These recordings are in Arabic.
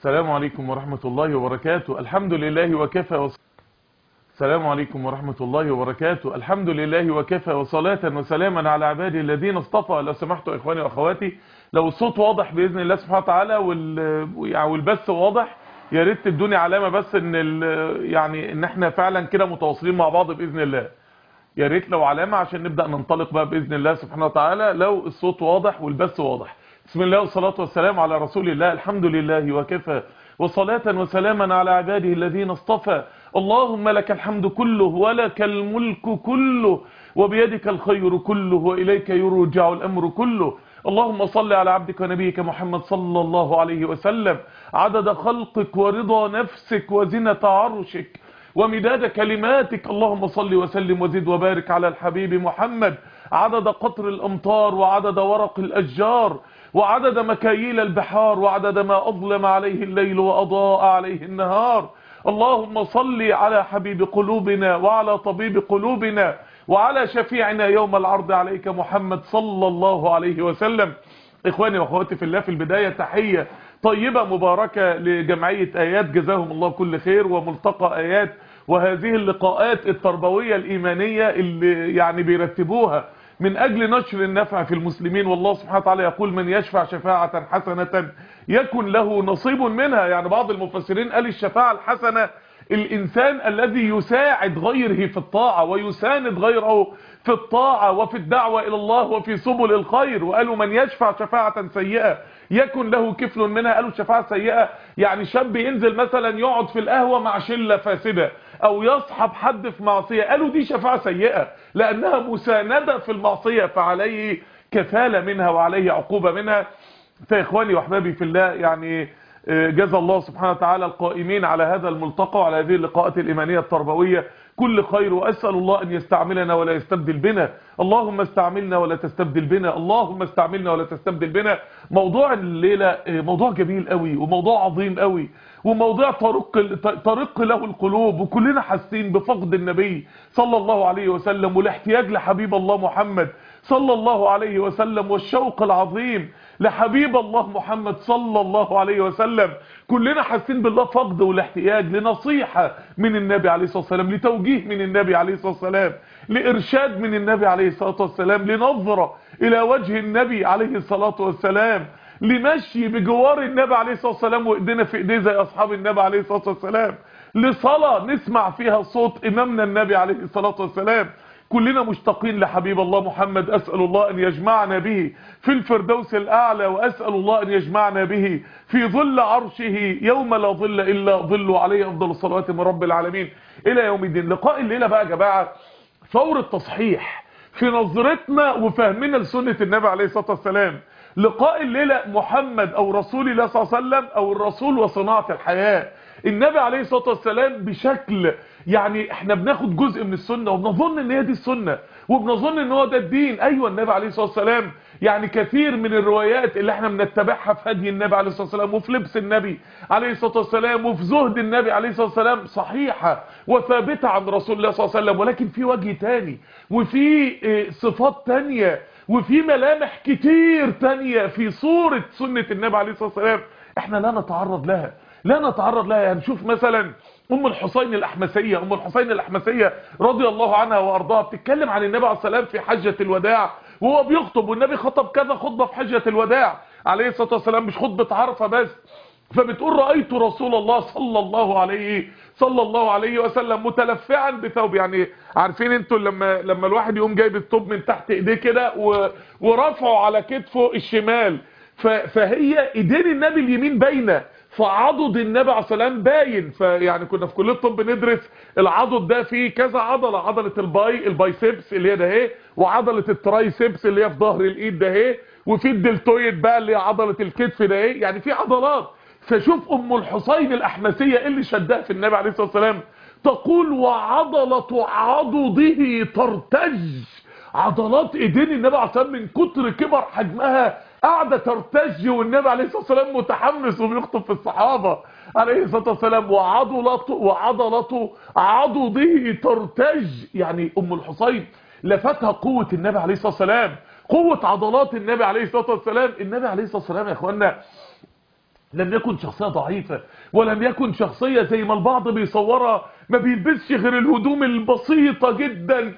السلام عليكم ورحمة الله وبركاته. الحمد لله وكفى السلام عليكم ورحمة الله وبركاته. الحمد لله وكفى وصلاة وسلاما على عباده الذين اصطفى. لو سمحتوا إخواني وأخواتي، لو الصوت واضح بإذن الله سبحانه وتعالى والبث واضح، يا ريت تدوني علامة بس ان احنا فعلا كده متواصلين مع بعض بإذن الله. يا ريت لو علامة عشان نبدأ ننطلق بقى بإذن الله سبحانه وتعالى، لو الصوت واضح والبث واضح. بسم الله والصلاة والسلام على رسول الله. الحمد لله وكفى وصلاة وسلاما على عباده الذين اصطفى. اللهم لك الحمد كله ولك الملك كله وبيدك الخير كله وإليك يرجع الأمر كله. اللهم صل على عبدك ونبيك محمد صلى الله عليه وسلم عدد خلقك ورضا نفسك وزنة عرشك ومداد كلماتك. اللهم صل وسلم وزد وبارك على الحبيب محمد عدد قطر الأمطار وعدد ورق الأشجار وعدد مكاييل البحار وعدد ما أظلم عليه الليل وأضاء عليه النهار. اللهم صل على حبيب قلوبنا وعلى طبيب قلوبنا وعلى شفيعنا يوم العرض عليك محمد صلى الله عليه وسلم. إخواني وأخواتي في الله، في البداية تحية طيبة مباركة لجمعية آيات، جزاهم الله كل خير، وملتقى آيات، وهذه اللقاءات التربوية الإيمانية اللي يعني بيرتبوها من أجل نشر النفع في المسلمين. والله سبحانه وتعالى يقول: من يشفع شفاعة حسنة يكن له نصيب منها. يعني بعض المفسرين قال الشفاعة الحسنة الإنسان الذي يساعد غيره في الطاعة ويساند غيره في الطاعة وفي الدعوة إلى الله وفي سبل الخير. وقالوا من يشفع شفاعة سيئة يكن له كفل منها. قالوا الشفاعة سيئة يعني شاب ينزل مثلا يقعد في القهوة مع شلة فاسدة أو يصحب حد في معصية، قالوا دي شفاعة سيئة لأنها مساندة في المعصية، فعليه كفالة منها وعليه عقوبة منها. فإخواني وأحبابي في الله، يعني جزا الله سبحانه وتعالى القائمين على هذا الملتقى وعلى هذه اللقاءات الإيمانية التربوية كل خير، وأسأل الله أن يستعملنا ولا يستبدل بنا. اللهم استعملنا ولا تستبدل بنا، اللهم استعملنا ولا تستبدل بنا. موضوع الليلة موضوع جميل قوي وموضوع عظيم قوي وموضوع طرق له القلوب، وكلنا حاسين بفقد النبي صلى الله عليه وسلم والاحتياج لحبيب الله محمد صلى الله عليه وسلم والشوق العظيم لحبيب الله محمد صلى الله عليه وسلم. كلنا حاسين بالله فقد والاحتياج لنصيحة من النبي عليه الصلاة والسلام، لتوجيه من النبي عليه الصلاة والسلام، لإرشاد من النبي عليه الصلاة والسلام، لنظرة إلى وجه النبي عليه الصلاة والسلام، لمشي بجوار النبي عليه الصلاة والسلام وإيدينا في إيديه زي أصحاب النبي عليه الصلاة والسلام، لصلاة نسمع فيها صوت إمامنا النبي عليه الصلاة والسلام. كلنا مشتاقين لحبيب الله محمد. أسأل الله أن يجمعنا به في الفردوس الأعلى، وأسأل الله أن يجمعنا به في ظل عرشه يوم لا ظل إلا ظله، عليه أفضل الصلوات من رب العالمين إلى يوم الدين. لقاء الليلة بقى يا جماعة فور التصحيح في نظرتنا وفهمنا لسنة النبي عليه الصلاة والسلام. لقاء الليلة محمد أو رسول الله صلى الله عليه وسلم، أو الرسول وصناعة الحياة. النبي عليه الصلاة والسلام بشكل يعني احنا بناخد جزء من السنة وبنظن ان هي دي السنة وبنظن ان هو ده الدين. ايوه النبي عليه الصلاة والسلام يعني كثير من الروايات اللي احنا بنتبعها في هدي النبي عليه الصلاة والسلام وفي لبس النبي عليه الصلاة والسلام وفي زهد النبي عليه الصلاة والسلام صحيحة وثابتة عن رسول الله صلى الله عليه وسلم، ولكن في وجه تاني وفي صفات تانية وفي ملامح كتير تانية في صورة سنة النبي عليه الصلاة والسلام احنا لا نتعرض لها. يعني نشوف مثلا ام الحسين الاحمسيه رضي الله عنها وارضاها بتتكلم عن النبي عليه الصلاه والسلام في حجه الوداع وهو بيخطب، والنبي خطب كذا خطبه في حجه الوداع عليه الصلاه والسلام، مش خطبه عرفه بس. فبتقول رايت رسول الله صلى الله عليه وسلم متلفعا بثوب. يعني عارفين انتوا لما الواحد يقوم جايب الثوب من تحت ايديه كده ورفعه على كتفه الشمال، فهي ايدين النبي اليمين باينه، فعضد النبي عليه الصلاه والسلام باين. فيعني كنا في كليه الطب بندرس العضد ده فيه كذا عضله، عضله البايسبس اللي هي ده اهي، وعضله الترايسبس اللي هي في ظهر الايد ده اهي، وفي الدلتويد بقى اللي هي عضله الكتف ده اهي، يعني في عضلات. فشوف ام الحسين الاحمسيه اللي شدها في النبي عليه الصلاه والسلام تقول: وعضله عضده ترتج. عضلات ايدين النبي عليه الصلاه والسلام من كتر كبر حجمها قاعده ترتج، والنبي عليه الصلاه والسلام متحمس وبيخطب في الصحابه عليه الصلاه والسلام. وعضلته عضده ترتج. يعني ام الحسين لفتها قوه النبي عليه الصلاه والسلام، قوه عضلات النبي عليه الصلاه والسلام. النبي عليه الصلاه والسلام يا اخوانا لم يكن شخصية ضعيفة، ولم يكن شخصية زي ما البعض بيصورها ما بيلبسش غير الهدوم البسيطة جدا.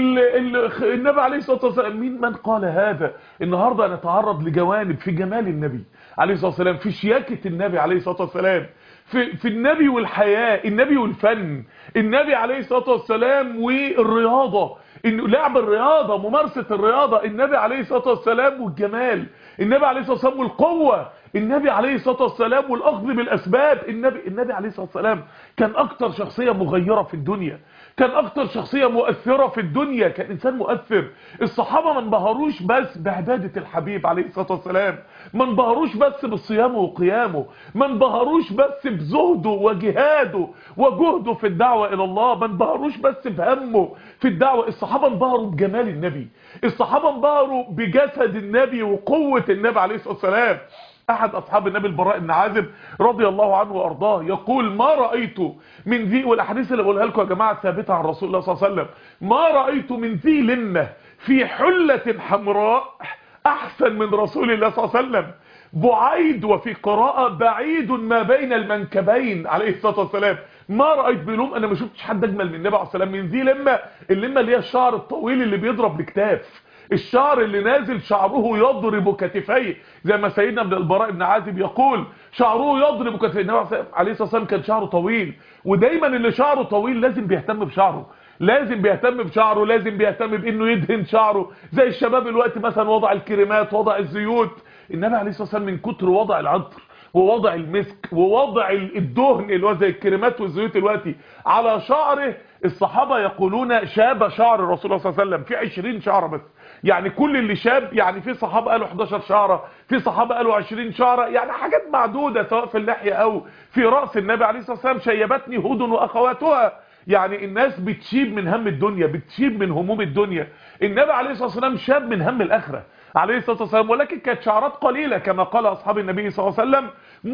النبي عليه الصلاة والسلام، من قال هذا؟ النهاردة نتعرض لجوانب في جمال النبي عليه الصلاة والسلام، في شياكة النبي عليه الصلاة والسلام، في النبي والحياة، النبي والفن، النبي عليه الصلاة والسلام والرياضة، انه لعب الرياضة، ممارسة الرياضة، النبي عليه الصلاة والسلام والجمال، النبي عليه الصلاة والسلام والقوة، النبي عليه الصلاة والسلام والأخذ بالأسباب. النبي عليه الصلاة والسلام كان أكتر شخصية مغيرة في الدنيا، كان أكتر شخصية مؤثرة في الدنيا، كان إنسان مؤثر. الصحابة ما انبهروش بس بعبادة الحبيب عليه الصلاة والسلام، ما انبهروش بس بالصيام وقيامه، ما انبهروش بس بزهده وجهاده وجهده في الدعوة إلى الله، ما انبهروش بس بهمه في الدعوة. الصحابة انبهروا بجمال النبي، الصحابة انبهروا بجسد النبي وقوة النبي عليه الصلاة والسلام. احد اصحاب النبي البراء بن عازب رضي الله عنه وارضاه يقول: ما رأيت من ذي، والاحاديث اللي بقولها لكم يا جماعه ثابته عن رسول الله صلى الله عليه وسلم، ما رأيت من ذي لمه في حلة حمراء احسن من رسول الله صلى الله عليه وسلم، بعيد، وفي قراءة بعيد ما بين المنكبين عليه الصلاة والسلام. ما رأيت بلوم، انا ما شفتش حد اجمل من النبي عليه الصلاة والسلام. من ذي لمه، اللمه اللي هي الشعر الطويل اللي بيضرب الكتاف، الشعر اللي نازل شعره يضرب كتفيه، زي ما سيدنا ابن البراء بن عازب يقول: شعره يضرب كتفيه. النبي عليه الصلاه والسلام كان شعره طويل، ودايما اللي شعره طويل لازم بيهتم بشعره، لازم بيهتم بشعره، لازم بيهتم بانه يدهن شعره، زي الشباب الوقت مثلا وضع الكريمات، وضع الزيوت. النبي عليه الصلاه والسلام من كتر وضع العطر ووضع المسك ووضع الدهن اللي هو زي الكريمات والزيوت دلوقتي على شعره، الصحابه يقولون شاب شعر الرسول صلى الله عليه وسلم في 20 شعره بس. يعني كل اللي شاب، يعني في صحابه قالوا 11 شعره، في صحابه قالوا 20 شعره، يعني حاجات معدوده سواء في اللحيه او في راس النبي عليه الصلاه والسلام. شيبتني هود واخواتها، يعني الناس بتشيب من هم الدنيا، بتشيب من هموم الدنيا. النبي عليه الصلاه والسلام شاب من هم الاخره عليه الصلاه والسلام، ولكن كانت شعرات قليله كما قال اصحاب النبي صلى الله عليه وسلم: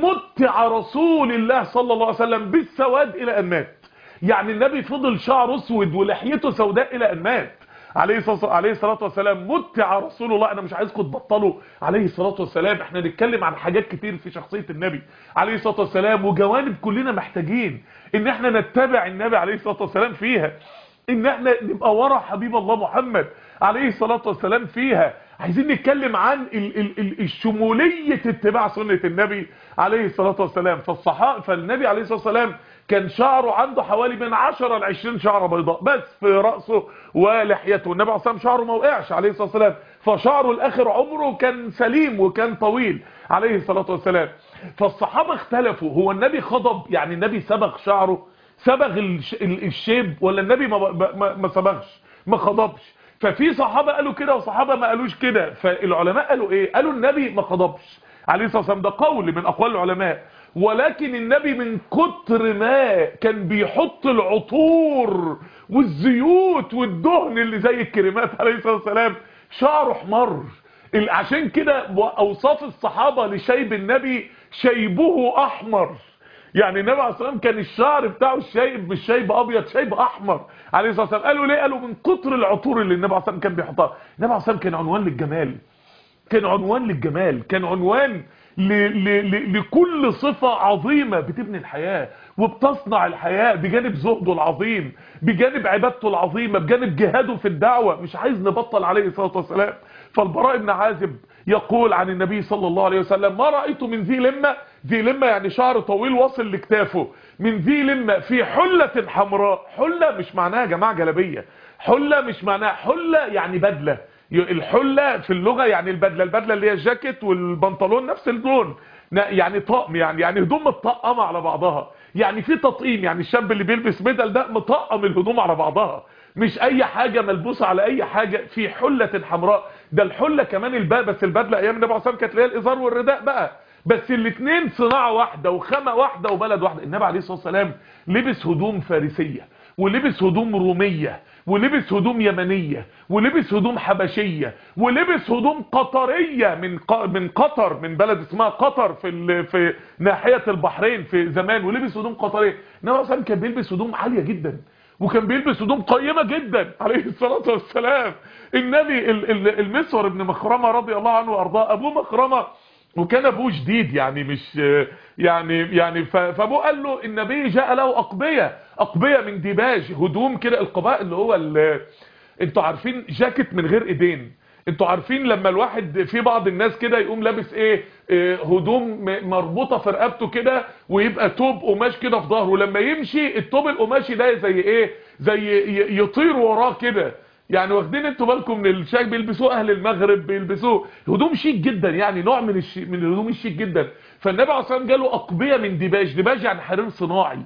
متع رسول الله صلى الله عليه وسلم بالسواد الى ان مات. يعني النبي فضل شعره اسود ولحيته سوداء الى ان مات عليه الصلاه والسلام. متع رسول الله. انا مش عايزكم تبطلوا عليه الصلاه والسلام، احنا نتكلم عن حاجات كتير في شخصيه النبي عليه الصلاه والسلام، وجوانب كلنا محتاجين ان احنا نتبع النبي عليه الصلاه والسلام فيها، ان احنا نبقى ورا حبيب الله محمد عليه الصلاه والسلام فيها. عايزين نتكلم عن الشموليه اتباع سنه النبي عليه الصلاه والسلام. فالنبي عليه الصلاه والسلام كان شعره عنده حوالي من 10 ل 20 شعره بيضاء بس في راسه ولحيته. النبي عليه الصلاه والسلام شعره ما وقعش عليه الصلاه والسلام، فشعره الاخر عمره كان سليم وكان طويل عليه الصلاه والسلام. فالصحابه اختلفوا، هو النبي خضب؟ يعني النبي صبغ شعره، صبغ الشيب، ولا النبي ما صبغش، ما خضبش؟ ففي صحابه قالوا كده وصحابه ما قالوش كده. فالعلماء قالوا ايه؟ قالوا النبي ما خضبش عليه الصلاه والسلام، ده قول من اقوال العلماء، ولكن النبي من كتر ما كان بيحط العطور والزيوت والدهن اللي زي الكريمات عليه الصلاه والسلام شعره احمر. عشان كده اوصاف الصحابه لشيب النبي: شيبه احمر. يعني النبي عليه الصلاه والسلام كان الشعر بتاعه الشيب مش شيب ابيض، شيب احمر عليه الصلاه والسلام. قالوا ليه؟ قالوا من كتر العطور اللي النبي عليه الصلاه والسلام كان بيحطها. النبي عليه الصلاه والسلام كان عنوان للجمال، كان عنوان للجمال، كان عنوان لكل صفة عظيمة بتبني الحياة وبتصنع الحياة، بجانب زهده العظيم، بجانب عبادته العظيمة، بجانب جهاده في الدعوة. مش عايز نبطل عليه الصلاة والسلام. فالبراء بن عازب يقول عن النبي صلى الله عليه وسلم: ما رأيت من ذي لمة، ذي لمة يعني شعر طويل واصل لكتافه، من ذي لمة في حلة حمراء. حلة مش معناها يا جماعة جلبية، حلة مش معناها، حلة يعني بدلة. الحلة في اللغة يعني البدلة اللي هي الجاكيت والبنطلون نفس اللون، يعني طقم، يعني هدوم متطقمة على بعضها، يعني في تطقيم، يعني الشاب اللي بيلبس بدل ده مطقم الهدوم على بعضها، مش اي حاجة ملبوسة على اي حاجة. في حلة حمراء، ده الحلة كمان الباء، بس البدلة ايام النبي عليه الصلاة والسلام كانت ليها الازار والرداء بقى، بس الاثنين صناعة واحدة وخامة واحدة وبلد واحدة. النبي عليه الصلاة والسلام لبس هدوم فارسية، ولبس هدوم رومية، ولبس هدوم يمنية، ولبس هدوم حبشية، ولبس هدوم قطرية من قطر، من بلد اسمها قطر في ناحية البحرين في زمان، ولبس هدوم قطرية. النبي صلى كان بيلبس هدوم عالية جدا، وكان بيلبس هدوم قيمة جدا عليه الصلاة والسلام. النبي المسور بن مخرمة رضي الله عنه وارضاه، ابوه مخرمة وكان ابوه شديد يعني مش يعني فابوه قال له النبي جاء له اقبيه من ديباج، هدوم كده، القباء اللي هو انتوا عارفين جاكيت من غير ايدين. انتوا عارفين لما الواحد في بعض الناس كده يقوم لابس ايه، هدوم مربوطه في رقبته كده، ويبقى توب قماش كده في ظهره، لما يمشي التوب القماشي ده زي ايه، زي يطير وراه كده. يعني واخدين انتوا بالكم من الشيك بيلبسوه اهل المغرب، بيلبسوه هدوم شيك جدا، يعني نوع من من الهدوم الشيك جدا. فالنبي عليه الصلاه والسلام جاله اقبيه من ديباج، ديباج يعني حرير صناعي،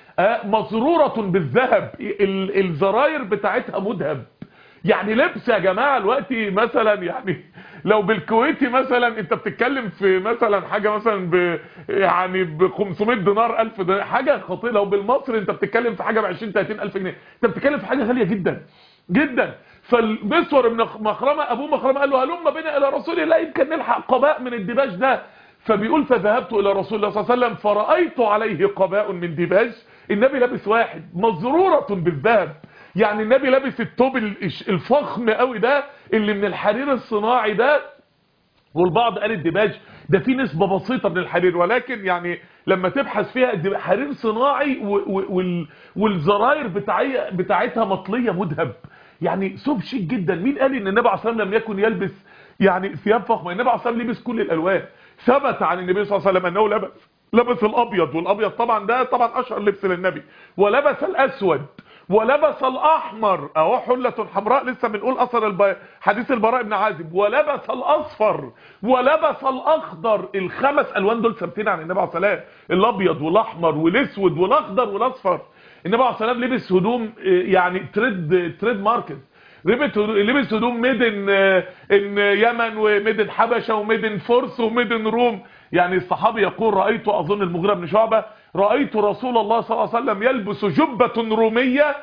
مزروره بالذهب، الزراير بتاعتها مذهب. يعني لبس يا جماعه دلوقتي مثلا، يعني لو بالكويتي مثلا انت بتتكلم في مثلا حاجه مثلا يعني ب 500 دينار 1000 دينار، حاجه خطيره. لو بالمصري انت بتتكلم في حاجه ب 20 30 الف جنيه، انت بتتكلم في حاجه غاليه جدا جدا. فالمسور بن مخرمه ابوه مخرمه قال له هلم بنا الى رسول الله يمكن نلحق قباء من الديباج ده. فبيقول فذهبت الى رسول الله صلى الله عليه وسلم فرايت عليه قباء من ديباج، النبي لابس واحد مزروره بالذهب. يعني النبي لابس الثوب الفخم قوي ده اللي من الحرير الصناعي ده. والبعض قال الديباج ده فيه نسبة بسيطة من الحرير، ولكن يعني لما تبحث فيها حرير صناعي والزراير بتاعتها مطلية مذهب، يعني ثوب شيك جدا. مين قال ان النبي عليه الصلاه والسلام لم يكن يلبس يعني ثياب فخمه؟ النبي عليه الصلاه والسلام لبس كل الالوان. ثبت عن النبي صلى الله عليه وسلم انه لبس الابيض، والابيض طبعا ده طبعا اشهر لبس للنبي، ولبس الاسود، ولبس الاحمر اهو حله حمراء، لسه بنقول اثر حديث البراء بن عازب، ولبس الاصفر، ولبس الاخضر. الخمس الوان دول ثابتين عن النبي عليه الصلاه والسلام، الابيض والاحمر والاسود والاخضر والاصفر. النبي عليه الصلاه والسلام لبس هدوم يعني تريد ماركت، لبس هدوم ميدن ان يمن، وميدن حبشه، وميدن فرس، وميدن روم. يعني الصحابي يقول رايت، اظن المغيرة بن شعبة، رايت رسول الله صلى الله عليه وسلم يلبس جبة رومية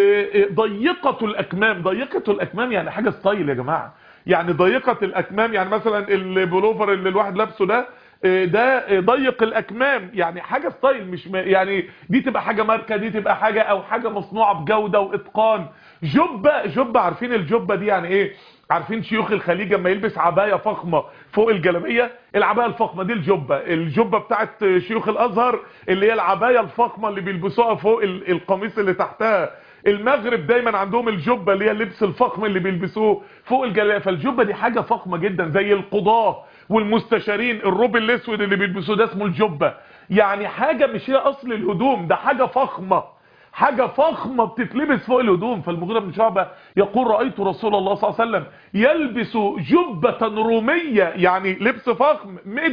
ضيقة الاكمام. ضيقة الاكمام يعني حاجة ستايل يا جماعة، يعني ضيقة الاكمام، يعني مثلا البلوفر اللي الواحد لابسه ده ضيق الاكمام، يعني حاجة ستايل، مش يعني دي تبقى حاجة ماركة، دي تبقى حاجة او حاجة مصنوعة بجودة واتقان. جبة عارفين الجبة دي يعني ايه؟ عارفين شيوخ الخليج لما يلبس عباية فخمة فوق الجلابية، العباية الفخمة دي الجبة بتاعت شيوخ الازهر، اللي هي العباية الفخمة اللي بيلبسوها فوق القميص اللي تحتها. المغرب دايما عندهم الجبة اللي هي اللبس الفخم اللي بيلبسوه فوق الجلابية. فالجبة دي حاجة فخمة جدا، زي القضاة والمستشارين الروب الاسود اللي بيلبسوه ده اسمه الجبة. يعني حاجة مش هي اصل الهدوم، ده حاجة فخمة، حاجة فخمة بتتلبس فوق الهدوم. فالمغيرة بن شعبة يقول رأيت رسول الله صلى الله عليه وسلم يلبس جبة رومية، يعني لبس فخم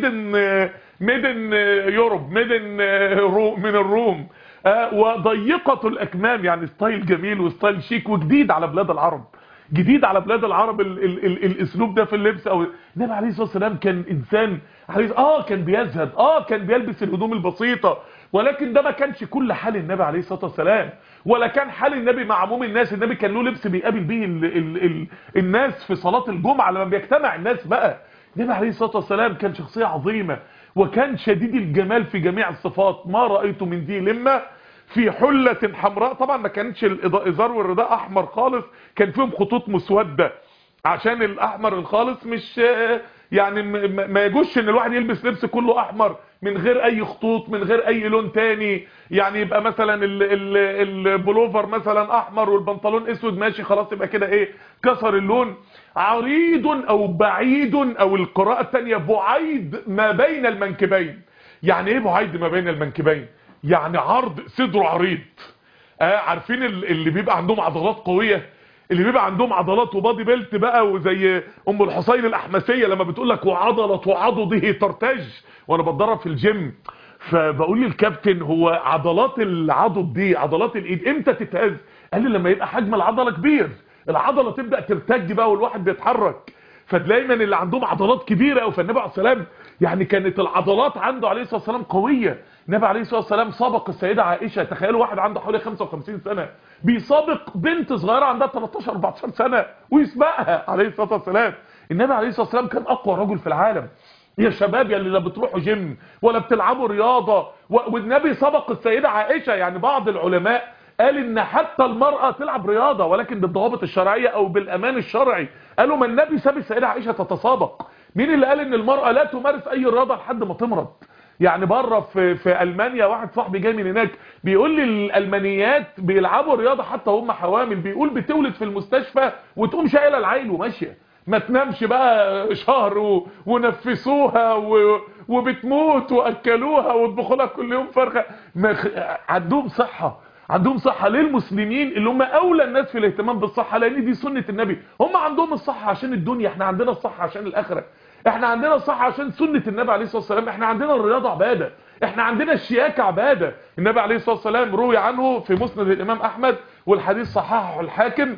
ميدن يوروب، من الروم، وضيقة الأكمام، يعني ستايل جميل وستايل شيك وجديد على بلاد العرب، جديد على بلاد العرب الاسلوب ده في اللبس. او النبي عليه الصلاه والسلام كان انسان كان بيزهد، كان بيلبس الهدوم البسيطه، ولكن ده ما كانش كل حال النبي عليه الصلاه والسلام، ولا كان حال النبي مع عموم الناس. النبي كان له لبس بيقابل بيه الناس في صلاه الجمعه لما بيجتمع الناس بقى. النبي عليه الصلاه والسلام كان شخصيه عظيمه، وكان شديد الجمال في جميع الصفات. ما رايت من ذي لمه في حلة حمراء. طبعا ما كانتش الازار والرداء احمر خالص، كان فيهم خطوط مسودة، عشان الاحمر الخالص مش يعني ما يجوش ان الواحد يلبس لبس كله احمر من غير اي خطوط، من غير اي لون تاني. يعني يبقى مثلا البلوفر مثلا احمر والبنطلون اسود، ماشي خلاص، يبقى كده ايه، كسر اللون. عريض او بعيد، او القراءة التانية بعيد ما بين المنكبين. يعني ايه بعيد ما بين المنكبين؟ يعني عرض صدره عريض. عارفين اللي بيبقى عندهم عضلات قوية، اللي بيبقى عندهم عضلات وبادي بيلت بقى، وزي ام الحسين الاحمسيه لما بتقول لك وعضله عضده ترتج، وانا بتدرب في الجيم فبقول للكابتن هو عضلات العضد دي، عضلات الايد امتى تتهز؟ قال لي لما يبقى حجم العضله كبير، العضله تبدا ترتج بقى والواحد بيتحرك. فدايما اللي عندهم عضلات كبيره قوي. فالنبي عليه الصلاه والسلام يعني كانت العضلات عنده عليه الصلاه والسلام قويه. النبي عليه الصلاه والسلام سبق السيده عائشه، تخيلوا واحد عنده حوالي 55 سنه بيسابق بنت صغيره عندها 13 14 سنه ويسبقها عليه الصلاه والسلام. النبي عليه الصلاه والسلام كان اقوى رجل في العالم. يا شباب يا اللي لا بتروحوا جيم ولا بتلعبوا رياضه، والنبي سبق السيده عائشه. يعني بعض العلماء قال ان حتى المرأة تلعب رياضة ولكن بالضوابط الشرعية او بالامان الشرعي. قالوا ما النبي ساب السيدة عائشة تتسابق، مين اللي قال ان المرأة لا تمارس اي رياضة لحد ما تمرض؟ يعني بره في المانيا واحد صاحبي جاي من هناك بيقول لي الالمانيات بيلعبوا رياضة حتى هم حوامل، بيقول بتولد في المستشفى وتقوم شايله العيل وماشيه، ما تنامش بقى شهر ونفسوها وبتموت واكلوها واطبخوا لها كل يوم فرخه. عندهم صحه، عندهم صحه. ليه المسلمين اللي هم اولى الناس في الاهتمام بالصحه؟ لان دي سنه النبي. هم عندهم الصحه عشان الدنيا، احنا عندنا الصحه عشان الاخره. احنا عندنا الصحه عشان سنه النبي عليه الصلاه والسلام. احنا عندنا الرياضه عباده، احنا عندنا الشياكه عباده. النبي عليه الصلاه والسلام روي عنه في مسند الامام احمد والحديث صححه الحاكم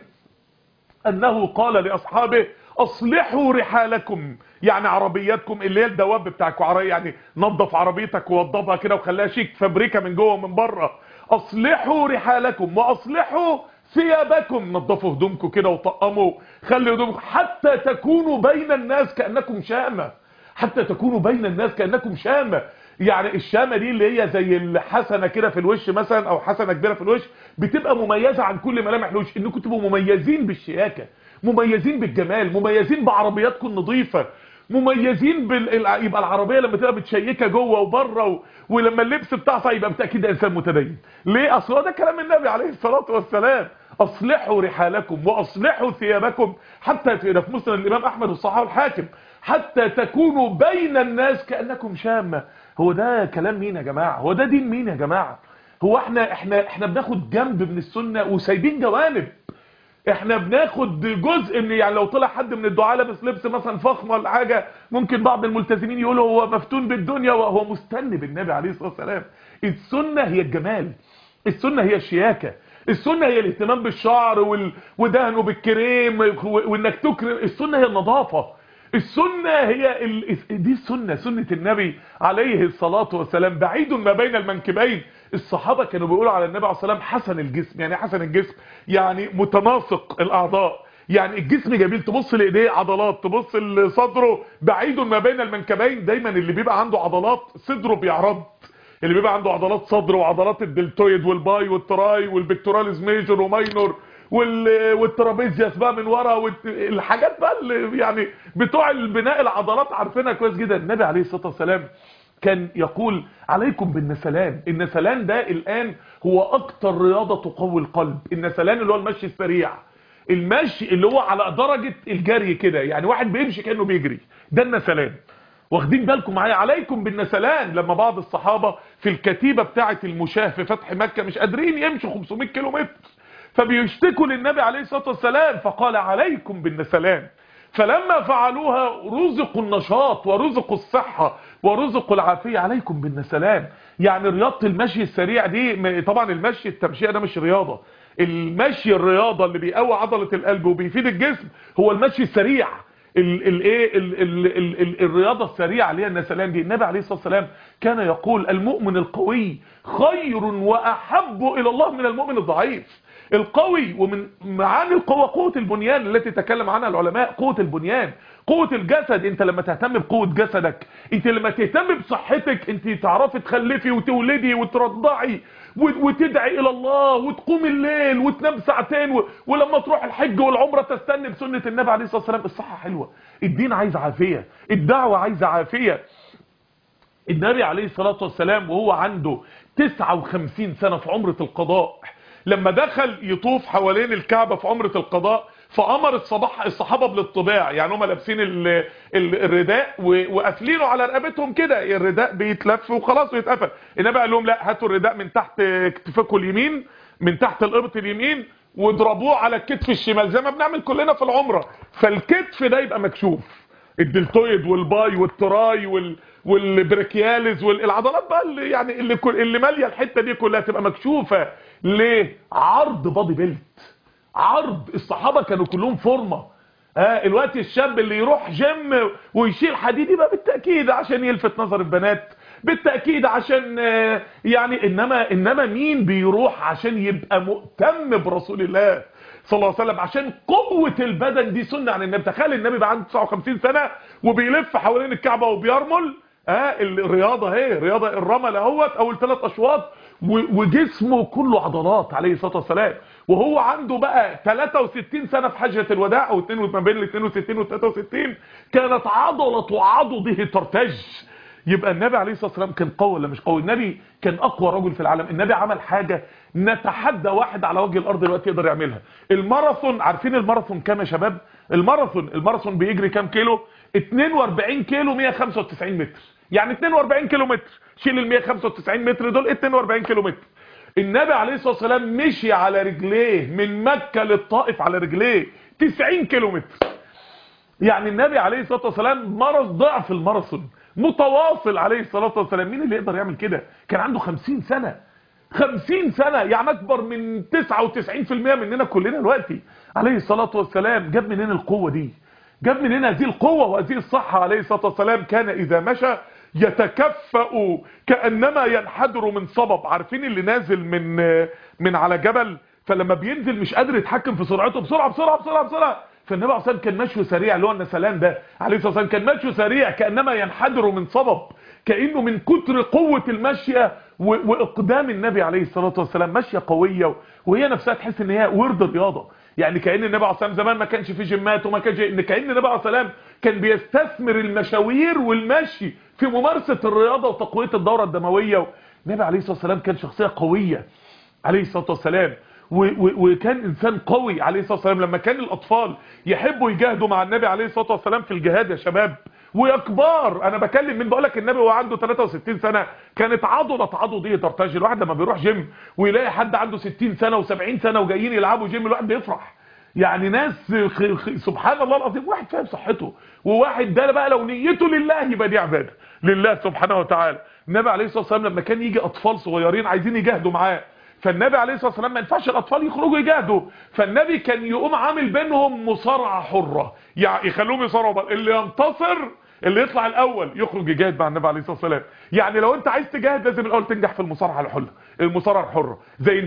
انه قال لاصحابه اصلحوا رحالكم، يعني عربياتكم اللي هي الدواب بتاعكم، يعني نظف عربيتك ووضبها كده وخليها شيك فابريكا من جوه ومن بره. اصلحوا رحالكم واصلحوا ثيابكم، نظفوا هدومكم كده وطقموا، خلي هدومكم حتى تكونوا بين الناس كانكم شامه، حتى تكونوا بين الناس كانكم شامه. يعني الشامه دي اللي هي زي الحسنه كده في الوش مثلا، او حسنه كبيره في الوش بتبقى مميزه عن كل ملامح الوش، انكم تبقوا مميزين بالشياكه، مميزين بالجمال، مميزين بعربياتكم النظيفه، مميزين يبقى العربيه لما تبقى متشيكه جوه وبره ولما اللبس بتاعها يبقى بالتاكيد انسان متدين. ليه؟ اصل ده كلام النبي عليه الصلاه والسلام. اصلحوا رحالكم واصلحوا ثيابكم حتى في مسند الامام احمد والصحاح الحاكم حتى تكونوا بين الناس كانكم شامه. هو ده كلام مين يا جماعه؟ هو ده دين مين يا جماعه؟ هو احنا بناخد جنب من السنه وسايبين جوانب. احنا بناخد جزء من، يعني لو طلع حد من الدعاة لابس لبس مثلا فخم ولا حاجه ممكن بعض الملتزمين يقولوا هو مفتون بالدنيا وهو مستني بالنبي عليه الصلاه والسلام. السنه هي الجمال، السنه هي الشياكه، السنه هي الاهتمام بالشعر ودهنه بالكريم وانك تكرم. السنه هي النظافه، السنه هي دي السنه، سنه النبي عليه الصلاه والسلام. بعيد ما بين المنكبين. الصحابه كانوا بيقولوا على النبي عليه الصلاه والسلام حسن الجسم. يعني حسن الجسم يعني متناسق الاعضاء، يعني الجسم جميل، تبص لايديه عضلات، تبص لصدره بعيد ما بين المنكبين. دايما اللي بيبقى عنده عضلات صدره بيعرض، اللي بيبقى عنده عضلات صدر وعضلات الدلتويد والباي والتراي والبكتوراليز ميجور وماينور والترابيزياس بقى من ورا والحاجات بقى اللي يعني بتوع البناء العضلات عارفينها كويس جدا. النبي عليه الصلاه والسلام كان يقول عليكم بالنسلان. النسلان ده الان هو اكتر رياضه تقوي القلب. النسلان اللي هو المشي السريع، المشي اللي هو على درجه الجري كده، يعني واحد بيمشي كانه بيجري، ده النسلان. واخدين بالكم معايا؟ عليكم بالنسلان. لما بعض الصحابه في الكتيبه بتاعه المشاه في فتح مكه مش قادرين يمشوا 500 كيلو متر، فبيشتكوا للنبي عليه الصلاه والسلام فقال عليكم بالنسلان. فلما فعلوها رزقوا النشاط ورزقوا الصحه ورزقوا العافيه. عليكم بالنسلان. يعني رياضه المشي السريع دي، طبعا المشي التمشيه ده مش رياضه، المشي الرياضه اللي بيقوي عضله القلب وبيفيد الجسم هو المشي السريع. الرياضه السريعه اللي هي النسلان دي. النبي عليه الصلاه والسلام كان يقول المؤمن القوي خير واحب الى الله من المؤمن الضعيف. القوي، ومن معاني القوه قوه البنيان التي تكلم عنها العلماء، قوه البنيان، قوه الجسد. انت لما تهتم بقوه جسدك، انت لما تهتم بصحتك، انت تعرفي تخلفي وتولدي وترضعي وتدعي الى الله وتقوم الليل وتنام ساعتين ولما تروح الحج والعمره تستنى بسنه النبي عليه الصلاه والسلام. الصحه حلوه، الدين عايز عافيه، الدعوه عايزه عافيه. النبي عليه الصلاه والسلام وهو عنده 59 سنه في عمره القضاء، لما دخل يطوف حوالين الكعبه في عمره القضاء، فامر الصحابه بالاطباع. يعني هم لابسين الرداء وقافلينه على رقبتهم كده، الرداء بيتلف وخلاص ويتقفل. النبي قال لهم لا، هاتوا الرداء من تحت كتفكم اليمين، من تحت الابط اليمين، واضربوه على الكتف الشمال زي ما بنعمل كلنا في العمره، فالكتف ده يبقى مكشوف، الدلتويد والباي والتراي والبريكياليز والعضلات بقى اللي يعني اللي ماليه الحته دي كلها تبقى مكشوفه. ليه؟ عرض بادي بيلت، عرض. الصحابه كانوا كلهم فورمه. الوقت الشاب اللي يروح جيم ويشيل حديد يبقى بالتاكيد عشان يلفت نظر البنات، بالتاكيد عشان يعني انما مين بيروح عشان يبقى مهتم برسول الله صلى الله عليه وسلم، عشان قوه البدن دي سنه عن النبي. تخيل النبي بقى عنده 59 سنه وبيلف حوالين الكعبه وبيرمل، الرياضه اهي، رياضه الرمل اهوت اول 3 اشواط، وجسمه كله عضلات عليه الصلاه والسلام. وهو عنده بقى 63 سنه في حجه الوداع، او ما بين ال 62 و 63 كانت عضده ترتج. يبقى النبي عليه الصلاه والسلام كان قوي ولا مش قوي؟ النبي كان اقوى رجل في العالم. النبي عمل حاجه نتحدى واحد على وجه الارض دلوقتي يقدر يعملها. الماراثون، عارفين الماراثون كام يا شباب؟ الماراثون بيجري كام كيلو؟ 42 كيلو 195 متر، يعني 42 كيلو متر. شيل ال 195 متر دول 42 كيلو متر. النبي عليه الصلاه والسلام مشي على رجليه من مكه للطائف على رجليه 90 كيلو متر. يعني النبي عليه الصلاه والسلام مرض ضعف الماراثون متواصل عليه الصلاه والسلام. مين اللي يقدر يعمل كده؟ كان عنده 50 سنه، 50 سنه، يعني اكبر من 99% مننا كلنا دلوقتي عليه الصلاه والسلام. جاب منين القوه دي؟ جاب منين هذه القوه وهذه الصحه عليه الصلاه والسلام؟ كان اذا مشى يتكفأ كانما ينحدر من صبب. عارفين اللي نازل من على جبل، فلما بينزل مش قادر يتحكم في سرعته، بسرعه بسرعه بسرعه بسرعه. فالنبي عليه الصلاه والسلام كان مشيه سريع، اللي هو النسلان ده عليه الصلاه والسلام كان مشيه سريع كانما ينحدر من صبب، كانه من كتر قوه المشيه واقدام النبي عليه الصلاه والسلام ماشيه قويه، وهي نفسها تحس ان هي ورد رياضه. يعني كأن النبي عليه الصلاه والسلام زمان ما كانش في جيمات وما كانش، كأن النبي عليه الصلاه والسلام كان بيستثمر المشاوير والمشي في ممارسه الرياضه وتقويه الدوره الدمويه. النبي عليه الصلاه والسلام كان شخصيه قويه عليه الصلاه والسلام، وكان انسان قوي عليه الصلاه والسلام. لما كان الاطفال يحبوا يجاهدوا مع النبي عليه الصلاه والسلام في الجهاد يا شباب، ويا كبار، انا بكلم من بقول لك النبي وهو عنده 63 سنه كانت عضده ترتجل. الواحد لما بيروح جيم ويلاقي حد عنده 60 سنه و70 سنه وجايين يلعبوا جيم الواحد بيفرح. يعني ناس سبحان الله العظيم، واحد فاهم صحته، وواحد ده بقى لو نيته لله يبقى دي عباده لله سبحانه وتعالى. النبي عليه الصلاه والسلام لما كان يجي اطفال صغيرين عايزين يجاهدوا معاه، فالنبي عليه الصلاه والسلام ما ينفعش الاطفال يخرجوا يجاهدوا، فالنبي كان يقوم عامل بينهم مصارعه حره، يعني يخلوهم يصارعوا، اللي ينتصر اللي يطلع الاول يخرج يجاهد مع النبي عليه الصلاه والسلام. يعني لو انت عايز تجاهد لازم الاول تنجح في المصارعه الحره، المصارعه الحره،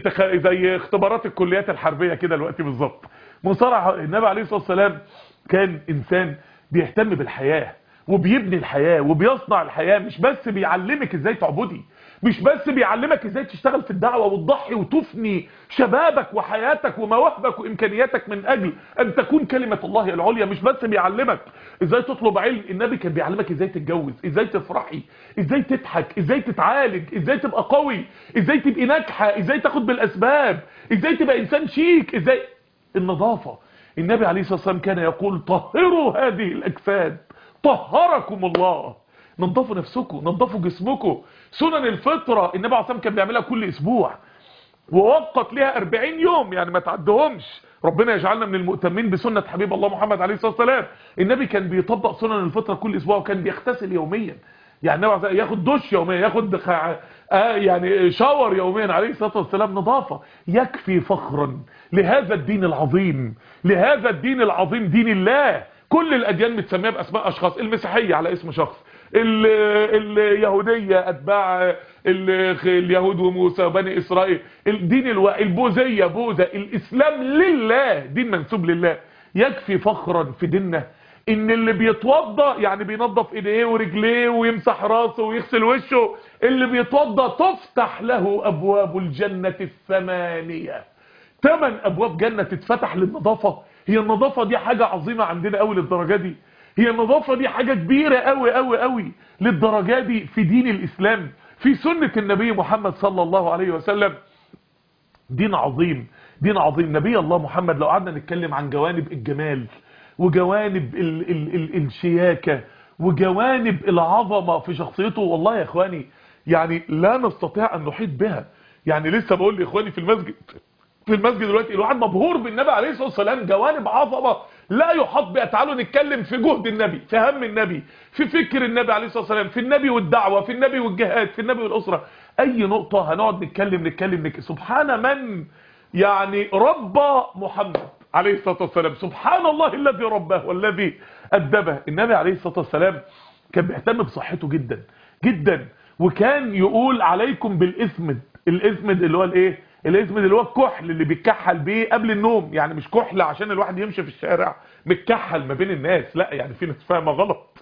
زي اختبارات الكليات الحربيه كده دلوقتي بالظبط. مصارعه. النبي عليه الصلاه والسلام كان انسان بيهتم بالحياه وبيبني الحياه وبيصنع الحياه، مش بس بيعلمك ازاي تعبدي، مش بس بيعلمك ازاي تشتغل في الدعوه وتضحي وتفني شبابك وحياتك ومواهبك وامكانياتك من اجل ان تكون كلمه الله العليا، مش بس بيعلمك ازاي تطلب علم. النبي كان بيعلمك ازاي تتجوز، ازاي تفرحي، ازاي تضحك، ازاي تتعالج، ازاي تبقى قوي، ازاي تبقي ناجحه، ازاي تاخد بالاسباب، ازاي تبقى انسان شيك، ازاي النظافه. النبي عليه الصلاه والسلام كان يقول طهروا هذه الاجساد طهركم الله. نظفوا نفسكم، نظفوا جسمكم. سنن الفطره النبي عليه الصلاه والسلام كان بيعملها كل اسبوع، ووقت ليها 40 يوم، يعني ما تعدهمش. ربنا يجعلنا من المؤتمين بسنه حبيب الله محمد عليه الصلاه والسلام. النبي كان بيطبق سنن الفطره كل اسبوع، وكان بيغتسل يوميا. يعني النبي ياخد دش يوميا، ياخد يعني شاور يوميا عليه الصلاه والسلام. نظافه. يكفي فخرا لهذا الدين العظيم، لهذا الدين العظيم، دين الله. كل الاديان متسميه باسماء اشخاص، المسيحيه على اسم شخص، اليهوديه اتباع اليهود وموسى وبني اسرائيل، الدين البوذيه بوذا، الاسلام لله، دين منسوب لله. يكفي فخرا في ديننا ان اللي بيتوضا يعني بينظف ايديه ورجليه ويمسح راسه ويغسل وشه، اللي بيتوضا تفتح له ابواب الجنه الثمانيه. 8 ابواب جنه تتفتح للنظافه. هي النظافه دي حاجه عظيمه عندنا قوي للدرجه دي؟ هي النظافه دي حاجه كبيره قوي قوي قوي للدرجه دي في دين الاسلام، في سنه النبي محمد صلى الله عليه وسلم؟ دين عظيم، دين عظيم. نبي الله محمد لو قعدنا نتكلم عن جوانب الجمال وجوانب الشياكه وجوانب العظمه في شخصيته، والله يا اخواني يعني لا نستطيع ان نحيط بها. يعني لسه بقول لاخواني في المسجد دلوقتي الواحد مبهور بالنبي عليه الصلاه والسلام، جوانب عظمه لا يحاط بها. تعالوا نتكلم في جهد النبي، في هم النبي، في فكر النبي عليه الصلاه والسلام، في النبي والدعوه، في النبي والجهاد، في النبي والاسره. اي نقطه هنقعد نتكلم. سبحان من يعني ربى محمد عليه الصلاه والسلام، سبحان الله الذي رباه والذي ادبه. النبي عليه الصلاه والسلام كان بيهتم بصحته جدا جدا، وكان يقول عليكم بالاسمد. الاسمد اللي هو الايه؟ الاسمد اللي هو الكحل اللي بيتكحل بيه قبل النوم، يعني مش كحل عشان الواحد يمشي في الشارع متكحل ما بين الناس، لا، يعني في ناس فاهمه غلط.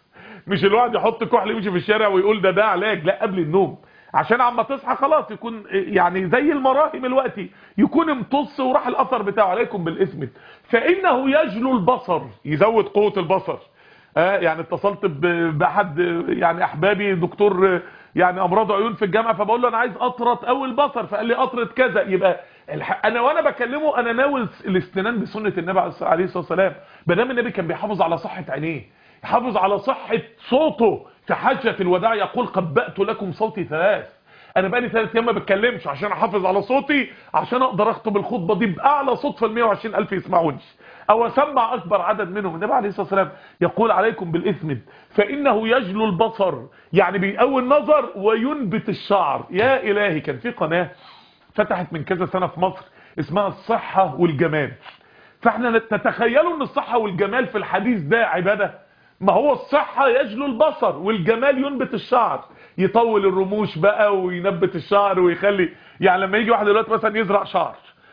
مش الواحد يحط كحل يمشي في الشارع ويقول ده علاج، لا، قبل النوم، عشان عما تصحى خلاص يكون يعني زي المراهم الوقتي، يكون امتص وراح الاثر بتاعه. عليكم بالاسمد فانه يجلو البصر، يزود قوة البصر. يعني اتصلت باحد يعني احبابي دكتور يعني امراض عيون في الجامعه، فبقول له انا عايز قطره اول بصر، فقال لي قطره كذا. يبقى انا وانا بكلمه انا ناوي الاستنان بسنه النبي عليه الصلاه والسلام. بدام النبي كان بيحافظ على صحه عينيه، يحافظ على صحه صوته. في حجه الوداع يقول قبأت لكم صوتي 3. انا بقالي 3 ايام ما بتكلمش عشان احافظ على صوتي، عشان اقدر اخطب الخطبه دي باعلى صوت فال 120,000 يسمعوني، او اسمع اكبر عدد منهم. النبي عليه الصلاه والسلام يقول عليكم بالاسمد فانه يجلو البصر، يعني بيقوي النظر وينبت الشعر. يا الهي، كان في قناه فتحت من كذا سنه في مصر اسمها الصحه والجمال، فاحنا تتخيلوا ان الصحه والجمال في الحديث ده عباده؟ ما هو الصحه يجلو البصر والجمال ينبت الشعر، يطول الرموش بقى وينبت الشعر ويخلي. يعني لما يجي واحد دلوقتي مثلا يزرع شعر،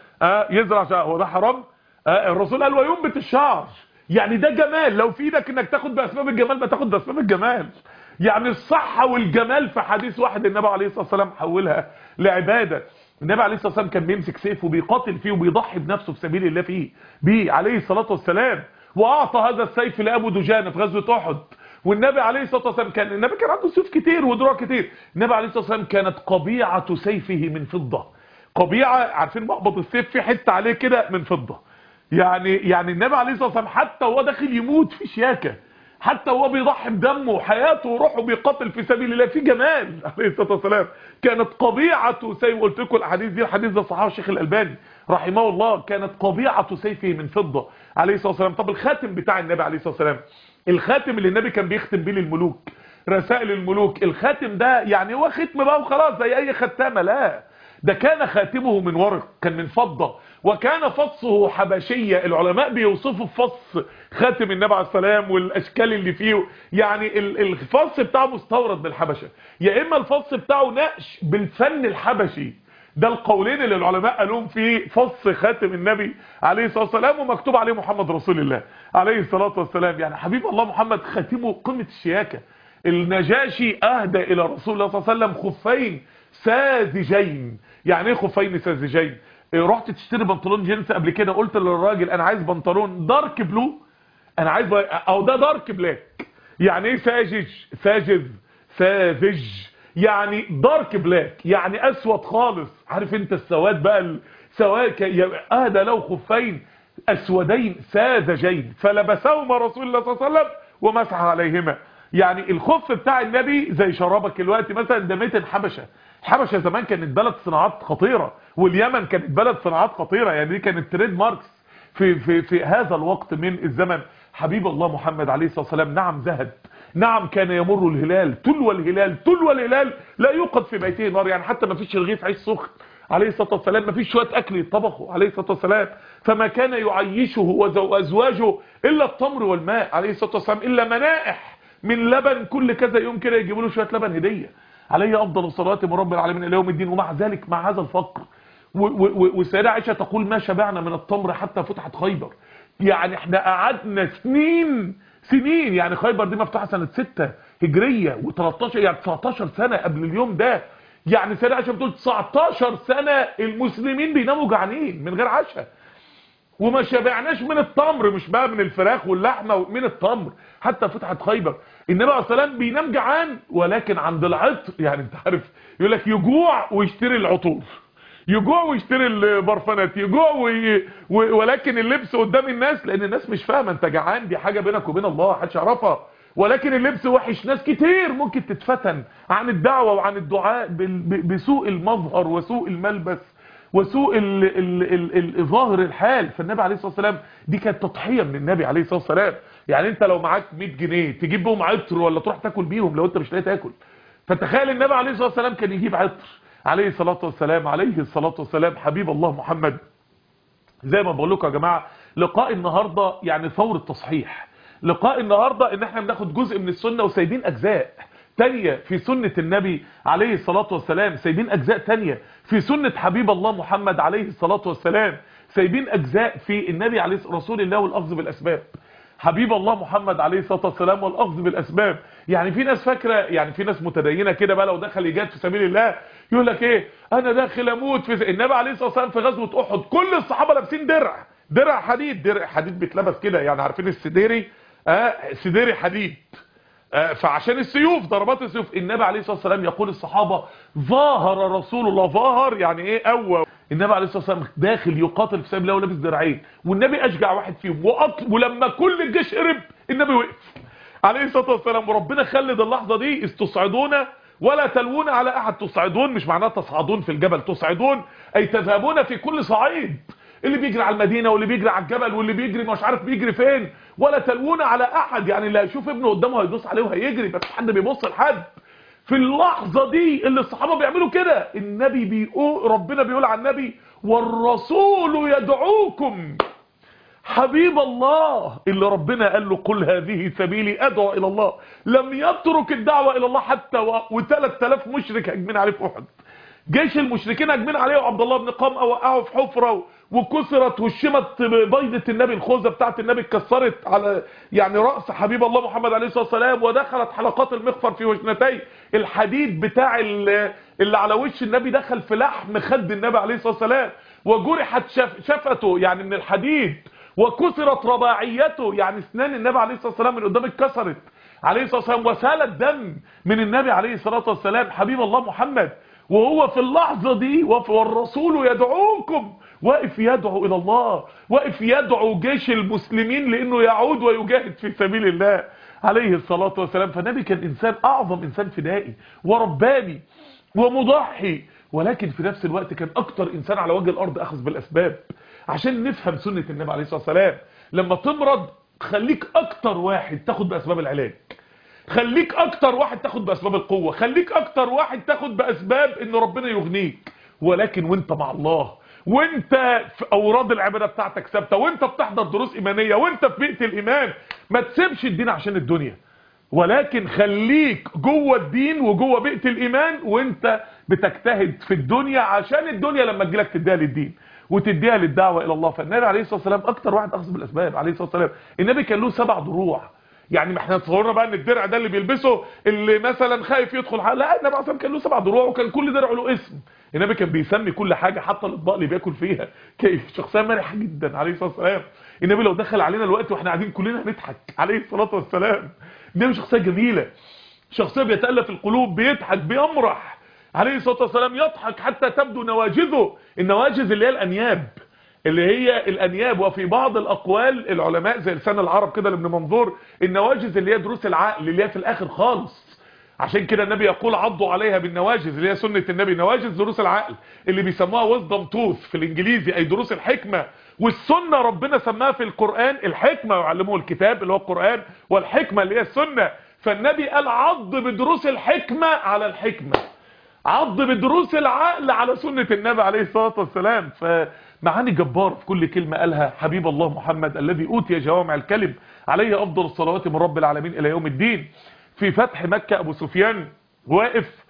يزرع شعر، هو ده حرام؟ الرسول قال وينبت الشعر، يعني ده جمال. لو في ايدك انك تاخد باسباب الجمال ما تاخد باسباب الجمال. يعني الصحه والجمال في حديث واحد النبي عليه الصلاه والسلام حولها لعباده. النبي عليه الصلاه والسلام كان بيمسك سيف وبيقاتل فيه وبيضحي بنفسه في سبيل الله فيه بيه عليه الصلاه والسلام، واعطى هذا السيف لابو دجانه في غزوه احد. والنبي عليه الصلاه والسلام النبي كان عنده سيوف كتير ودروع كتير. النبي عليه الصلاه والسلام كانت قبيعه سيفه من فضه. قبيعه، عارفين مقبض السيف في حته عليه كده من فضه. يعني النبي عليه الصلاه والسلام حتى وهو داخل يموت في شياكه، حتى وهو بيضحي بدمه وحياته وروحه بيقاتل في سبيل الله في جمال. عليه الصلاه والسلام كانت قبيعه سيف. قلت لكم الحديث ده صححه الشيخ الالباني رحمه الله. كانت قبيعه سيفه من فضه عليه الصلاه والسلام. طب الخاتم بتاع النبي عليه الصلاه والسلام، الخاتم اللي النبي كان بيختم بيه للملوك، رسائل الملوك، الخاتم ده يعني هو ختم بقى وخلاص زي اي ختامه؟ لا، ده كان خاتمه من ورق، كان من فضة، وكان فصه حبشية. العلماء بيوصفوا فص خاتم النبي عليه السلام والاشكال اللي فيه. يعني الفص بتاعه مستورد بالحبشة، يا اما الفص بتاعه نقش بالفن الحبشي. ده القولين اللي العلماء قالوهم في فص خاتم النبي عليه الصلاة والسلام، ومكتوب عليه محمد رسول الله عليه الصلاة والسلام. يعني حبيب الله محمد خاتمه قمة الشياكة. النجاشي اهدى الى رسول الله صلى الله عليه وسلم خفين ساذجين. يعني ايه خفين ساذجين؟ رحت تشتري بنطلون جينز قبل كده، قلت للراجل انا عايز بنطلون دارك بلو، انا عايز او ده دارك بلاك. يعني ايه ساذج؟ ساذج يعني دارك بلاك، يعني اسود خالص. عارف انت السواد بقى، السواد. اهدى له خفين اسودين ساذجين فلبسهما رسول الله صلى الله عليه وسلم ومسح عليهما. يعني الخف بتاع النبي زي شرابك دلوقتي مثلا، ده ميتن حبشه. حبشه زمان كانت بلد صناعات خطيره، واليمن كانت بلد صناعات خطيره، يعني دي كانت تريد ماركس في هذا الوقت من الزمن. حبيب الله محمد عليه الصلاه والسلام نعم زهد، نعم كان يمر الهلال تلو الهلال لا يوقد في بيته نار. يعني حتى ما فيش رغيف عيش سخن عليه الصلاه والسلام، ما فيش شويه اكل يطبخوا عليه الصلاه والسلام. فما كان يعيشه وازواجه الا التمر والماء عليه الصلاه والسلام، الا منائح من لبن كل كذا يوم كده يجيبوا له شويه لبن هديه. عليه افضل الصلاه من رب العالمين الى يوم الدين. ومع ذلك مع هذا الفقر والسيده عائشه تقول ما شبعنا من التمر حتى فتحت خيبر. يعني احنا قعدنا سنين. يعني خيبر دي مفتوحه سنه 6 هجريه و13، يعني 19 سنه قبل اليوم ده. يعني السيده عائشه بتقول 19 سنه المسلمين بيناموا جعانين من غير عشاء، وما شبعناش من التمر، مش بقى من الفراخ واللحمه، من التمر حتى فتحت خيبر. النبي عليه الصلاه والسلام بينام جعان ولكن عند العطر، يعني انت عارف يقول لك يجوع ويشتري العطور، يجوع ويشتري البرفانات، يجوع ولكن اللبس قدام الناس، لان الناس مش فاهمه انت جعان، دي حاجه بينك وبين الله محدش يعرفها. ولكن اللبس وحش، ناس كتير ممكن تتفتن عن الدعوه وعن الدعاء بسوء المظهر وسوء الملبس وسوء ظاهر الحال. فالنبي عليه الصلاه والسلام دي كانت تضحيه من النبي عليه الصلاه والسلام. يعني انت لو معاك 100 جنيه تجيب بهم عطر ولا تروح تاكل بيهم لو انت مش لاقي تاكل؟ فتخيل النبي عليه الصلاه والسلام كان يجيب عطر عليه الصلاه والسلام. حبيب الله محمد. زي ما بقول لكم يا جماعه، لقاء النهارده يعني ثوره تصحيح. لقاء النهارده ان احنا بناخد جزء من السنه وسايبين اجزاء تانية في سنة النبي عليه الصلاة والسلام، سايبين اجزاء تانية في سنة حبيب الله محمد عليه الصلاة والسلام، سايبين اجزاء في النبي عليه رسول الله والاخذ بالاسباب. حبيب الله محمد عليه الصلاة والسلام والاخذ بالاسباب. يعني في ناس فاكره، يعني في ناس متدينه كده بقى لو دخل يجاهد في سبيل الله يقول لك ايه، انا داخل اموت في النبي عليه الصلاه والسلام في غزوه احد كل الصحابه لابسين درع حديد، درع حديد بيتلبس كده، يعني عارفين السديري، سديري حديد، فعشان السيوف، ضربات السيوف. النبي عليه الصلاه والسلام يقول الصحابه ظاهر رسول الله، ظاهر يعني ايه، قوى. النبي عليه الصلاه والسلام داخل يقاتل في سبيل الله ولابس درعين، والنبي اشجع واحد فيهم، ولما كل الجيش هرب النبي وقف عليه الصلاه والسلام. وربنا خلد اللحظه دي، استصعدون ولا تلوون على احد. تصعدون مش معناه تصعدون في الجبل، تصعدون اي تذهبون في كل صعيد، اللي بيجري على المدينه واللي بيجري على الجبل واللي بيجري مش عارف بيجري فين. ولا تلوون على احد، يعني اللي هيشوف ابنه قدامه هيدوس عليه وهيجري، مفيش حد بيبص لحد. في اللحظه دي اللي الصحابه بيعملوا كده، النبي بيقول، ربنا بيقول على النبي والرسول يدعوكم. حبيب الله اللي ربنا قال له قل هذه سبيلي ادعو الى الله، لم يترك الدعوه الى الله حتى و3000 مشرك هاجمين عليه في احد. جيش المشركين هاجمين عليه، وعبد الله بن قام وقعه في حفره وكسرت وشمت بيضه النبي، الخوذه بتاعت النبي اتكسرت على يعني راس حبيب الله محمد عليه الصلاه والسلام، ودخلت حلقات المغفر في وجنتيه، الحديد بتاع اللي على وش النبي دخل في لحم خد النبي عليه الصلاه والسلام، وجرحت شفته يعني من الحديد، وكسرت رباعيته يعني اسنان النبي عليه الصلاه والسلام من قدام اتكسرت عليه الصلاه والسلام، وسال الدم من النبي عليه الصلاه والسلام حبيب الله محمد. وهو في اللحظه دي والرسول يدعوكم، واقف يدعو الى الله، واقف يدعو جيش المسلمين لانه يعود ويجاهد في سبيل الله عليه الصلاه والسلام. فالنبي كان انسان، اعظم انسان فدائي ورباني ومضحي، ولكن في نفس الوقت كان اكتر انسان على وجه الارض اخذ بالاسباب. عشان نفهم سنة النبي عليه الصلاة والسلام، لما تمرض خليك اكتر واحد تاخد باسباب العلاج، خليك اكتر واحد تاخد باسباب القوة، خليك اكتر واحد تاخد باسباب ان ربنا يغنيك. ولكن وانت مع الله، وانت في اوراد العبادة بتاعتك ثابته، وانت بتحضر دروس ايمانية، وانت في بيئة الايمان، ما تسيبش الدين عشان الدنيا، ولكن خليك جوه الدين وجوه بيئة الايمان، وانت بتجتهد في الدنيا عشان الدنيا لما تجيلك تديها للدين وتديها للدعوه الى الله. فالنبي عليه الصلاه والسلام اكتر واحد اخذ بالاسباب عليه الصلاه والسلام. النبي كان له 7 ضروع، يعني ما احنا تصورنا بقى ان الدرع ده اللي بيلبسه اللي مثلا خايف يدخل لا، النبي عليه الصلاه والسلام كان له 7 ضروع، وكان كل درع له اسم. النبي كان بيسمي كل حاجه، حتى الاطباق اللي بياكل فيها. كيف شخصيه مرحه جدا عليه الصلاه والسلام. النبي لو دخل علينا الوقت واحنا قاعدين كلنا هنضحك عليه الصلاه والسلام. النبي شخصيه جميله، شخصيه بيتالف القلوب، بيضحك بيمرح عليه الصلاه والسلام، يضحك حتى تبدو نواجذه. النواجذ اللي هي الانياب، وفي بعض الاقوال العلماء زي لسان العرب كده لابن منظور، النواجذ اللي هي دروس العقل اللي هي في الاخر خالص. عشان كده النبي يقول عضوا عليها بالنواجذ، اللي هي سنه النبي، نواجذ دروس العقل اللي بيسموها wisdom tooth في الانجليزي، اي دروس الحكمه. والسنه ربنا سماها في القران الحكمه، ويعلمه الكتاب اللي هو القران، والحكمه اللي هي السنه. فالنبي قال عض بدروس الحكمه على الحكمه، عض بدروس العقل على سنة النبي عليه الصلاة والسلام. فمعاني جبار في كل كلمة قالها حبيب الله محمد الذي أوتي جوامع الكلم، عليه أفضل الصلوات من رب العالمين إلى يوم الدين. في فتح مكة أبو سفيان واقف،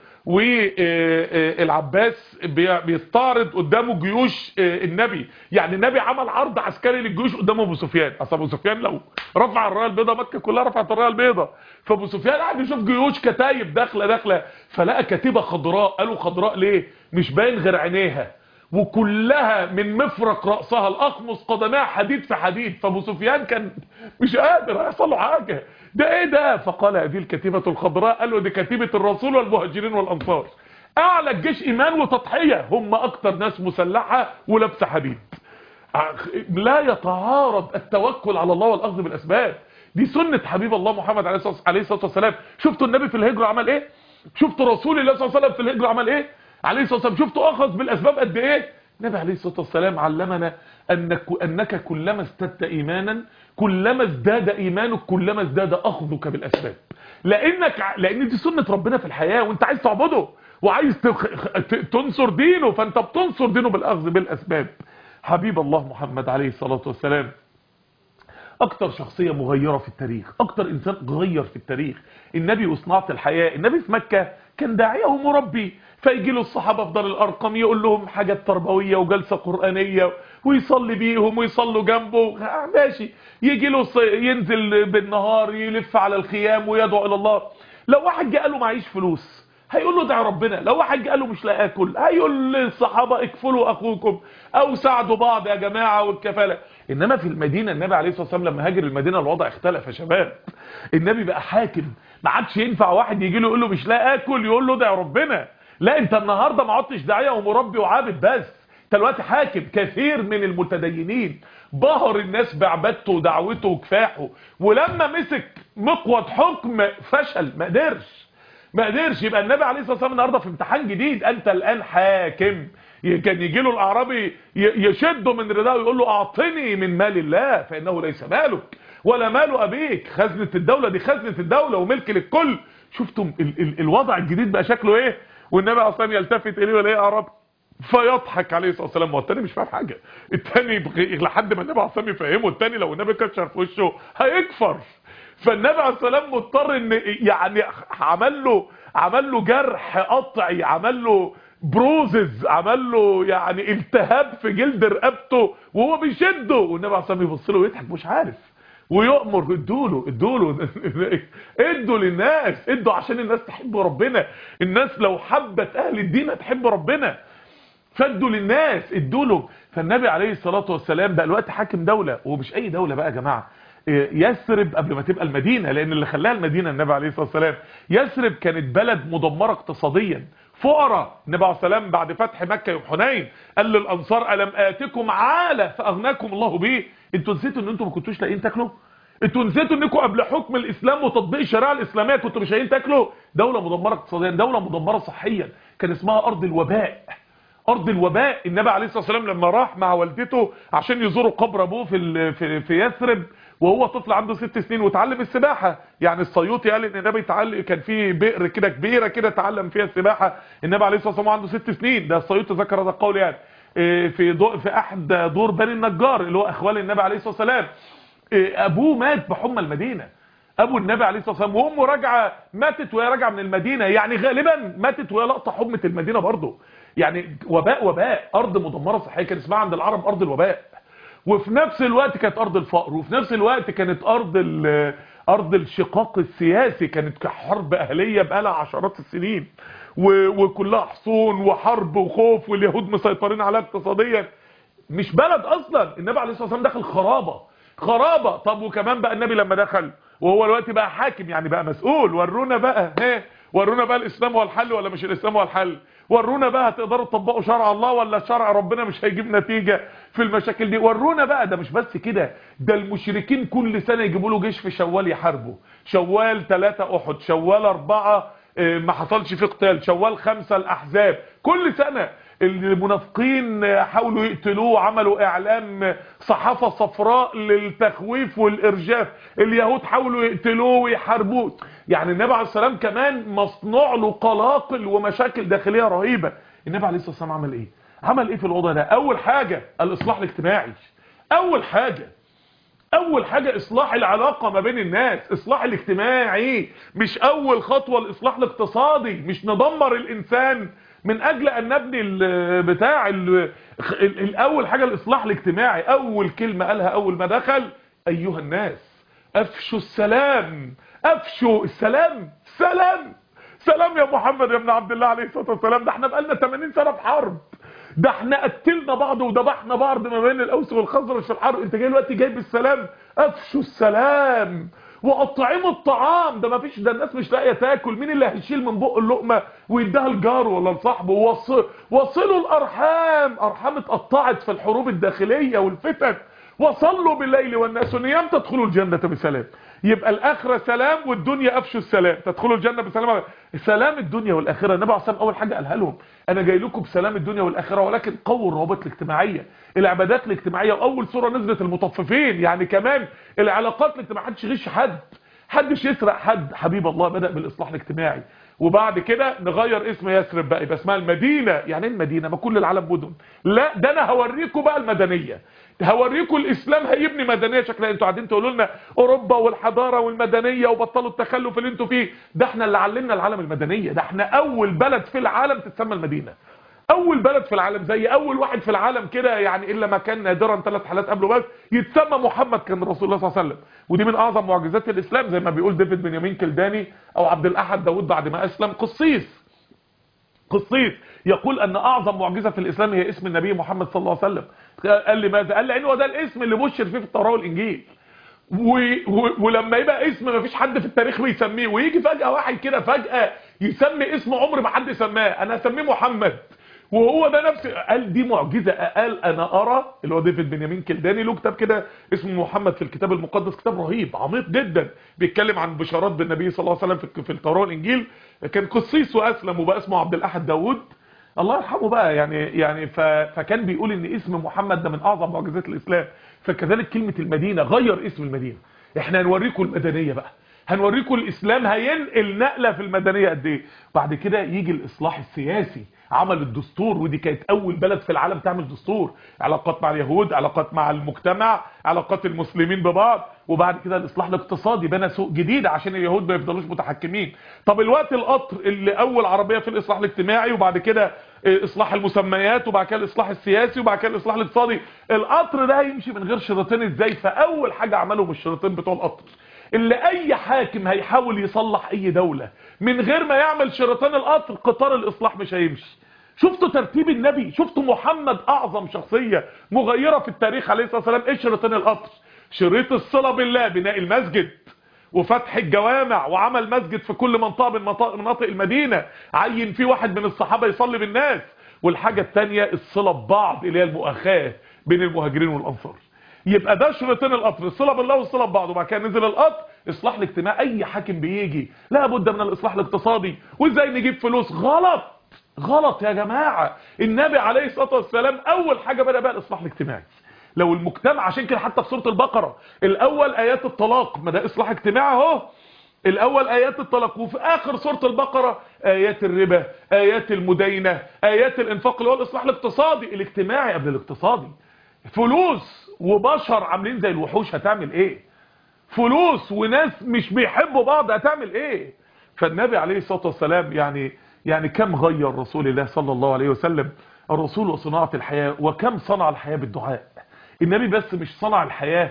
والعباس بيستعرض قدامه جيوش النبي، يعني النبي عمل عرض عسكري للجيوش قدام ابو سفيان. اصل ابو سفيان لو رفع الرايه البيضاء مكه كلها رفعت الرايه البيضاء، فابو سفيان قاعد يشوف جيوش كتايب داخله، فلقى كتيبه خضراء. قالوا خضراء ليه؟ مش باين غير عينيها، وكلها من مفرق راسها لاخمص قدمها حديد في حديد. فابو سفيان كان مش قادر، هيحصل له حاجه، ده ايه ده؟ فقال هذه الكتيبه الخضراء، قالوا دي كتيبه الرسول والمهاجرين والانصار، اعلى الجيش ايمان وتضحيه، هم اكتر ناس مسلحه ولابسه حديد. لا يتعارض التوكل على الله والاخذ بالاسباب، دي سنه حبيب الله محمد عليه الصلاه والسلام. شفتوا النبي في الهجره عمل ايه؟ شفتوا رسول الله صلى الله عليه وسلم في الهجره عمل ايه عليه الصلاه والسلام؟ شفتوا اخذ بالاسباب قد ايه؟ النبي عليه الصلاه والسلام علمنا انك كلما ازددت ايمانا، كلما ازداد ايمانك، كلما ازداد اخذك بالاسباب، لان دي سنه ربنا في الحياه، وانت عايز تعبده وعايز تنصر دينه، فانت بتنصر دينه بالاخذ بالاسباب. حبيب الله محمد عليه الصلاه والسلام اكتر شخصيه مغيره في التاريخ، اكتر انسان غير في التاريخ. النبي وصناعه الحياه. النبي في مكه كان داعيه ومربي، فيجي له الصحابه في دار الارقم يقول لهم حاجات تربويه وجلسه قرانيه، ويصلي بيهم ويصلوا جنبه، ماشي. يجي له ينزل بالنهار يلف على الخيام ويدعو الى الله. لو واحد جه قال له معيش فلوس هيقول له ادعي ربنا، لو واحد جه قال له مش لاقي اكل هيقول للصحابه اكفلوا اخوكم او ساعدوا بعض يا جماعه والكفاله. انما في المدينه النبي عليه الصلاه والسلام لما هاجر المدينه الوضع اختلف يا شباب. النبي بقى حاكم، ما عادش ينفع واحد يجي له يقول له مش لاقي اكل يقول له ادعي ربنا، لا انت النهارده ما عدتش داعيه ومربي وعابد بس، انت دلوقتي حاكم. كثير من المتدينين بهر الناس بعبادته ودعوته وكفاحه، ولما مسك مقود حكم فشل، ما قدرش. يبقى النبي عليه الصلاه والسلام النهارده في امتحان جديد، انت الان حاكم. كان يجي له الاعرابي يشده من رداءه ويقول له اعطني من مال الله فانه ليس مالك ولا مال ابيك، خزنه الدوله دي خزنه الدوله وملك للكل. شفتم الوضع الجديد بقى شكله ايه؟ والنبي اصلا يلتفت اليه ولا ايه اعرابي فيضحك عليه الصلاه والسلام، والتاني مش فاهم حاجه، التاني لحد ما النبي عليه الصلاه والسلام يفهمه، التاني لو النبي كشر في وشه هيكفر. فالنبي عليه الصلاه والسلام مضطر ان يعني عمل له جرح قطعي، عمل له بروزز، عمل له يعني التهاب في جلد رقبته وهو بيشده، والنبي عليه الصلاه والسلام يبص له ويضحك مش عارف، ويؤمر ادوا للناس، ادوا عشان الناس تحب ربنا. الناس لو حبت اهل الدين هتحب ربنا، فادوا للناس، ادوا له. فالنبي عليه الصلاه والسلام بقى الوقت حاكم دوله، ومش اي دوله بقى يا جماعه. يثرب قبل ما تبقى المدينه، لان اللي خلاها المدينه النبي عليه الصلاه والسلام، يثرب كانت بلد مدمره اقتصاديا، فقراء. النبي عليه الصلاه والسلام بعد فتح مكه يوم حنين قال للانصار الم اتكم عاله فاغناكم الله به. انتوا نسيتوا ان انتوا ما كنتوش لاقيين تاكلوا؟ انتوا نسيتوا انكم قبل حكم الاسلام وتطبيق الشريعه الاسلاميه كنتوا مش لاقيين تاكلوا؟ دوله مدمره اقتصاديا، دوله مدمره صحيا، كان اسمها ارض الوباء. ارض الوباء. النبي عليه الصلاه والسلام لما راح مع والدته عشان يزوروا قبر ابوه في يثرب وهو طفل عنده 6 سنين وتعلم السباحه، يعني السيوطي قال ان النبي كان في بئر كده كبيره كده تعلم فيها السباحه النبي عليه الصلاه والسلام عنده 6 سنين، ده السيوطي ذكر هذا القول يعني في احد دور بني النجار اللي هو اخوال النبي عليه الصلاه والسلام. ابوه مات بحمى المدينه، ابو النبي عليه الصلاه والسلام، وامه راجعه ماتت وهي راجعه من المدينه، يعني غالبا ماتت وهي لقطه حمى المدينه برضه، يعني وباء. ارض مدمره صحيا كان اسمها عند العرب ارض الوباء، وفي نفس الوقت كانت ارض الفقر، وفي نفس الوقت كانت ارض الشقاق السياسي، كانت حرب اهليه بقالها عشرات السنين وكلها حصون وحرب وخوف، واليهود مسيطرين عليها اقتصاديا، مش بلد اصلا. النبي عليه الصلاه والسلام دخل خرابه. طب وكمان بقى النبي لما دخل وهو دلوقتي بقى حاكم، يعني بقى مسؤول، ورونا بقى الاسلام هو الحل ولا مش الاسلام هو الحل؟ ورونا بقى هتقدروا تطبقوا شرع الله ولا شرع ربنا مش هيجيب نتيجه في المشاكل دي؟ ورونا بقى. ده مش بس كده، ده المشركين كل سنه يجيبوا له جيش في شوال يحاربوا، شوال 3 احد، شوال 4 ما حصلش فيه قتال، شوال 5 الاحزاب، كل سنه المنافقين حاولوا يقتلوه، عملوا اعلام صحافه صفراء للتخويف والارجاف، اليهود حاولوا يقتلوه ويحاربوه. يعني النبي عليه الصلاه والسلام كمان مصنوع له قلاقل ومشاكل داخليه رهيبه. النبي عليه الصلاه والسلام عمل ايه في الوضع ده؟ اول حاجه الاصلاح الاجتماعي، اول حاجه اصلاح العلاقه ما بين الناس، اصلاح الاجتماعي، مش اول خطوه الاصلاح الاقتصادي، مش ندمر الانسان من اجل ان نبني الاول حاجه الاصلاح الاجتماعي. اول كلمه قالها اول ما دخل ايها الناس افشوا السلام، افشوا السلام. سلام يا محمد يا ابن عبد الله عليه الصلاه والسلام، ده احنا بقالنا 80 سنه في حرب، ده احنا قتلنا بعض وذبحنا بعض ما بين الاوس والخزرج في الحرب، انت جاي دلوقتي جايب السلام؟ افشوا السلام واطعموا الطعام. ده ما فيش، ده الناس مش لاقيه تاكل، مين اللي هيشيل من بق اللقمه ويديها لجاره ولا لصاحبه؟ وصلوا الارحام، ارحام اتقطعت في الحروب الداخليه والفتن. وصلوا بالليل والناس نيام تدخلوا الجنه بسلام. يبقى الاخره سلام والدنيا افشوا السلام تدخلوا الجنه بسلام. سلام الدنيا والاخره. النبي عليه الصلاه والسلام اول حاجه قالها لهم انا جاي لكم بسلام الدنيا والاخره، ولكن قووا الروابط الاجتماعيه، العبادات الاجتماعيه. واول سوره نزلت المطففين، يعني كمان العلاقات الاجتماعيه، محدش يغش حدش يسرق حد. حبيب الله بدأ بالاصلاح الاجتماعي، وبعد كده نغير اسم يثرب بقى يبقى اسمها المدينه. يعني ايه المدينه؟ ما كل العالم مدن، لا ده انا هوريكم بقى المدنيه، هوريكم الاسلام هيبني مدنيه شكلها. انتوا قاعدين تقولوا لنا اوروبا والحضاره والمدنيه وبطلوا التخلف اللي انتوا فيه، ده احنا اللي علمنا العالم المدنيه، ده احنا اول بلد في العالم تتسمى المدينه. اول بلد في العالم، زي اول واحد في العالم كده يعني، الا ما كان نادرا 3 حالات قبله بس يتسمى محمد كان رسول الله صلى الله عليه وسلم. ودي من اعظم معجزات الاسلام زي ما بيقول ديفيد بنيامين كلداني او عبد الاحد داوود بعد ما اسلم، قصيص يقول ان اعظم معجزه في الاسلام هي اسم النبي محمد صلى الله عليه وسلم. قال لماذا؟ قال لانه ده الاسم اللي بشر فيه في التوراه والانجيل، ولما يبقى اسم ما فيش حد في التاريخ بيسميه، ويجي فجاه واحد كده فجاه يسمي اسم عمر ما حد سماه، انا هسميه محمد، وهو ده نفس. قال دي معجزه. قال انا ارى، اللي هو ديفيد بنيامين كلداني له كتاب كده اسمه محمد في الكتاب المقدس، كتاب رهيب عميق جدا بيتكلم عن بشارات بالنبي صلى الله عليه وسلم في التوراه والانجيل. كان قسيس واسلم وبقى اسمه عبد الاحد داوود الله يرحمه بقى يعني فكان بيقول ان اسم محمد ده من اعظم معجزات الاسلام. فكذلك كلمه المدينه، غير اسم المدينه. احنا هنوريكم المدنيه بقى، هنوريكم الاسلام هينقل نقله في المدنيه قد ايه. بعد كده يجي الاصلاح السياسي، عمل الدستور، ودي كانت اول بلد في العالم تعمل دستور، علاقات مع اليهود، علاقات مع المجتمع، علاقات المسلمين ببعض. وبعد كده الاصلاح الاقتصادي، بنى سوق جديد عشان اليهود ما يفضلوش متحكمين. طب الوقت القطر اللي اول عربيه في الاصلاح الاجتماعي، وبعد كده اصلاح المسميات، وبعد كده الاصلاح السياسي، وبعد كده الاصلاح الاقتصادي. القطر ده هيمشي من غير شريطين ازاي؟ فاول حاجه عملهم الشريطين بتوع القطر، اللي اي حاكم هيحاول يصلح اي دولة من غير ما يعمل شريطان القطر، قطار الاصلاح مش هيمشي. شفتوا ترتيب النبي؟ شفتوا محمد اعظم شخصية مغيرة في التاريخ عليه الصلاة والسلام؟ ايه شريطان القطر؟ شريط الصلة بالله، بناء المسجد وفتح الجوامع، وعمل مسجد في كل منطقة من مناطق المدينة، عين فيه واحد من الصحابة يصلي بالناس. والحاجة التانية الصلة ببعض، اللي هي المؤاخاة بين المهاجرين والانصار. يبقى ده شريطين القطر، الصله بالله والصله ببعض. وبعد كده نزل القطر، اصلاح الاجتماع. اي حاكم بيجي لا بد من الاصلاح الاقتصادي، وازاي نجيب فلوس. غلط يا جماعه. النبي عليه الصلاه والسلام اول حاجه بدا بقى الاصلاح الاجتماعي. لو المجتمع، عشان كده حتى في سوره البقره الاول ايات الطلاق، ما ده اصلاح اجتماعي اهو. الاول ايات الطلاق، وفي اخر سوره البقره ايات الربا، ايات المداينه، ايات الانفاق، اللي هو الاصلاح الاقتصادي. الاجتماعي قبل الاقتصادي. فلوس وبشر عاملين زي الوحوش، هتعمل ايه؟ فلوس وناس مش بيحبوا بعض، هتعمل ايه؟ فالنبي عليه الصلاة والسلام يعني كم غير رسول الله صلى الله عليه وسلم الرسول وصناعة الحياة، وكم صنع الحياة بالدعاء. النبي بس مش صنع الحياة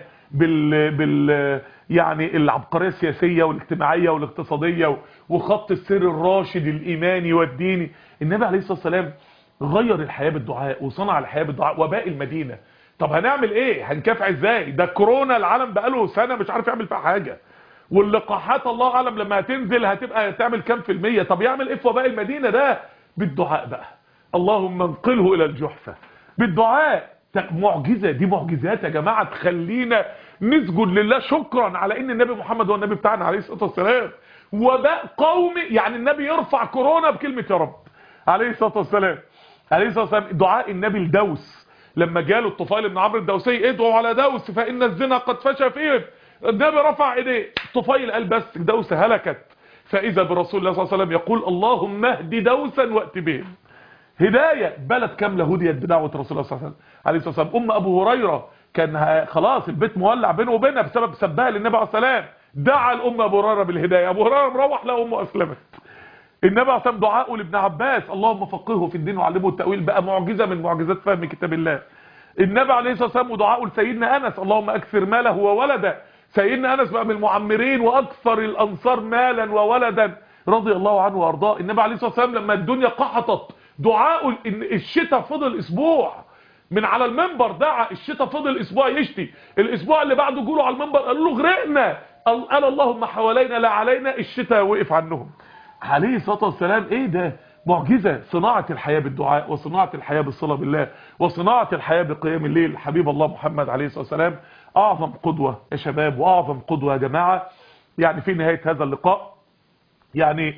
يعني العبقرية السياسية والاجتماعية والاقتصادية وخط السير الراشد الإيماني والديني. النبي عليه الصلاة والسلام غير الحياة بالدعاء وصنع الحياة بالدعاء. وباقي المدينة، طب هنعمل ايه؟ هنكافح ازاي؟ ده كورونا العالم بقاله سنة مش عارف يعمل فيها حاجة، واللقاحات الله اعلم لما هتنزل هتبقى تعمل كام في المية. طب يعمل ايه في وباء المدينة ده؟ بالدعاء بقى. اللهم انقله الى الجحفة بالدعاء. معجزة، دي معجزات يا جماعة تخلينا نسجد لله شكرا على ان النبي محمد هو النبي بتاعنا عليه الصلاة والسلام. وباء قومي، يعني النبي يرفع كورونا بكلمة يا رب عليه الصلاة والسلام. عليه الصلاة والسلام دعاء النبي لدوس لما جاله الطفيل بن عمرو الدوسي، ادعوا على دوس فإن الزنا قد فشى فيهم. النبي رفع ايديه، الطفيل قال بس دوس هلكت. فإذا برسول الله صلى الله عليه وسلم يقول اللهم اهد دوسا وأت بهم. هداية، بلد كاملة هديت بدعوة رسول الله صلى الله عليه وسلم. أبو هريرة كان خلاص البيت مولع بينه وبينها بسبب سبها للنبي عليه الصلاة والسلام، دعا الأم أبو هريرة بالهداية. أبو هريرة مروح لها أمه أسلمت. النبي عليه الصلاة والسلام دعاءه لابن عباس اللهم فقهه في الدين وعلمه التأويل، بقى معجزة من معجزات فهم كتاب الله. النبي عليه الصلاة والسلام ودعاءه لسيدنا أنس اللهم أكثر ماله وولده. سيدنا أنس بقى من المعمرين وأكثر الأنصار مالا وولدا رضي الله عنه وأرضاه. النبي عليه الصلاة والسلام لما الدنيا قحطت دعاءه إن الشتاء فضل أسبوع من على المنبر دعا، الشتاء فضل أسبوع يشتي. الأسبوع اللي بعده جوله على المنبر قالوا له غرقنا، قال اللهم حوالينا لا علينا، الشتاء وقف عنهم عليه الصلاة والسلام. ايه ده؟ معجزة. صناعة الحياة بالدعاء، وصناعة الحياة بالصلاة بالله، وصناعة الحياة بقيام الليل. حبيب الله محمد عليه الصلاة والسلام اعظم قدوة يا شباب، واعظم قدوة يا جماعة. يعني في نهاية هذا اللقاء يعني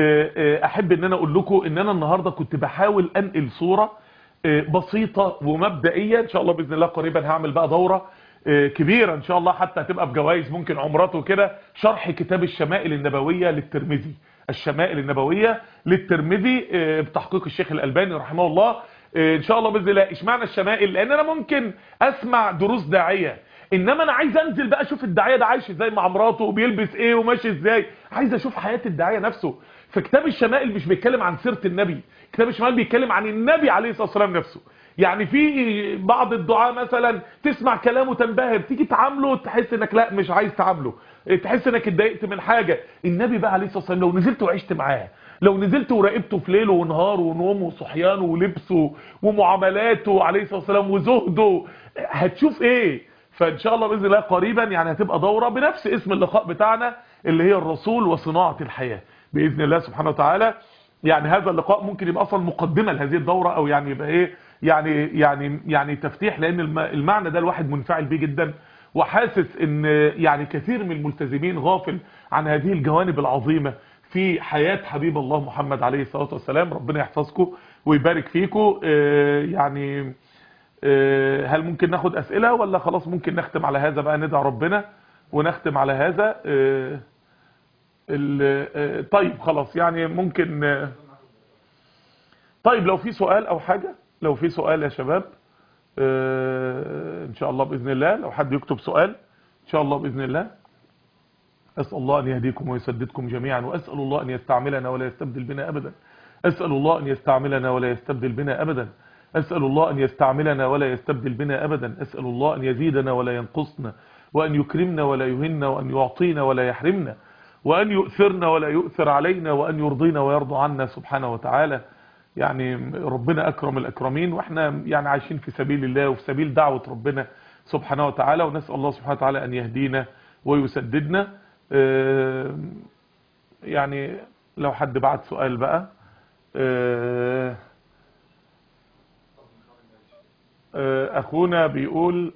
احب ان انا اقول لكم ان انا النهاردة كنت بحاول انقل صورة بسيطة ومبدئية. ان شاء الله باذن الله قريبا هعمل بقى دورة كبيرة ان شاء الله، حتى هتبقى بجوائز ممكن عمرات وكده، شرح كتاب الشمائل النبوية للترمذي. الشمائل النبوية للترمذي بتحقيق الشيخ الألباني رحمه الله. ان شاء الله باذن الله. اشمعنى الشمائل؟ لان انا ممكن اسمع دروس داعية انما انا عايز انزل بقى اشوف الداعيه ده عايش ازاي مع مراته وبيلبس ايه وماشي ازاي، عايز اشوف حياه الداعيه نفسه. فكتاب الشمائل مش بيتكلم عن سيره النبي، كتاب الشمائل بيتكلم عن النبي عليه الصلاه والسلام نفسه. يعني في بعض الدعاء مثلا تسمع كلامه تنبهر، تيجي تعامله تحس انك لا مش عايز تعامله، تحس انك اتضايقت من حاجه. النبي بقى عليه الصلاه والسلام لو نزلت وعشت معاه، لو نزلت وراقبته في ليله ونهاره ونومه وصحيانه ولبسه ومعاملاته عليه الصلاه والسلام وزهده، هتشوف ايه. فان شاء الله باذن الله قريبا يعني هتبقى دوره بنفس اسم اللقاء بتاعنا اللي هي الرسول وصناعه الحياه باذن الله سبحانه وتعالى. يعني هذا اللقاء ممكن يبقى اصلا مقدمه لهذه الدوره، او يعني يبقى ايه، يعني تفتيح، لان المعنى ده الواحد منفعل بيه جدا، وحاسس ان يعني كثير من الملتزمين غافل عن هذه الجوانب العظيمه في حياه حبيب الله محمد عليه الصلاه والسلام. ربنا يحفظكم ويبارك فيكم. يعني هل ممكن ناخد اسئله ولا خلاص ممكن نختم على هذا بقى، ندعي ربنا ونختم على هذا؟ طيب خلاص يعني ممكن. طيب لو في سؤال او حاجه، لو في سؤال يا شباب ان شاء الله باذن الله، لو حد يكتب سؤال ان شاء الله باذن الله. اسال الله ان يهديكم ويسددكم جميعا، واسال الله ان يستعملنا ولا يستبدل بنا ابدا. اسال الله ان يستعملنا ولا يستبدل بنا ابدا. اسال الله ان يستعملنا ولا يستبدل بنا ابدا. اسال الله ان يزيدنا ولا ينقصنا، وان يكرمنا ولا يهنا، وان يعطينا ولا يحرمنا، وان يؤثرنا ولا يؤثر علينا، وان يرضينا ويرضى عنا سبحانه وتعالى. يعني ربنا اكرم الاكرمين، واحنا يعني عايشين في سبيل الله وفي سبيل دعوة ربنا سبحانه وتعالى، ونسأل الله سبحانه وتعالى ان يهدينا ويسددنا. يعني لو حد بعت سؤال بقى. اخونا بيقول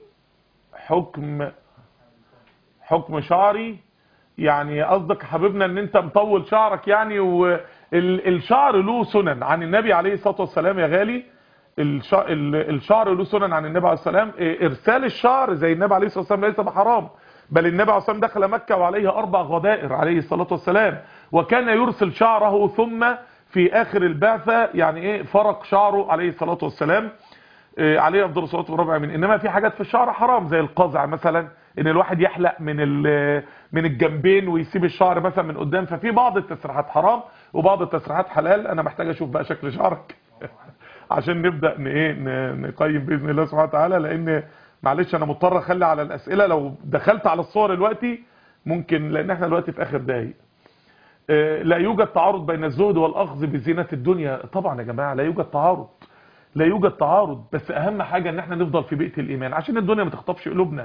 حكم شعري، يعني قصدك حبيبنا ان انت مطول شعرك يعني، والشعر له سنن عن النبي عليه الصلاة والسلام يا غالي. الشعر له سنن عن النبي عليه الصلاة والسلام. ارسال الشعر زي النبي عليه الصلاة والسلام ليس بحرام، بل النبي عليه الصلاة والسلام دخل مكة وعليه 4 غدائر عليه الصلاة والسلام، وكان يرسل شعره ثم في اخر البعثة يعني ايه فرق شعره عليه الصلاة والسلام. عليه افضل الصلاه والسلام. انما في حاجات في الشعر حرام زي القزع مثلا، ان الواحد يحلق من الجنبين ويسيب الشعر مثلا من قدام. ففي بعض التسريحات حرام وبعض التسريحات حلال. انا محتاج اشوف بقى شكل شعرك عشان نبدا نقيم باذن الله سبحانه وتعالى، لان معلش انا مضطر اخلي على الاسئله. لو دخلت على الصور دلوقتي ممكن، لان احنا دلوقتي في اخر دقايق. لا يوجد تعارض بين الزهد والاخذ بزينه الدنيا. طبعا يا جماعه لا يوجد تعارض، لا يوجد تعارض، بس اهم حاجة ان احنا نفضل في بيئة الايمان عشان الدنيا ما تخطفش قلوبنا.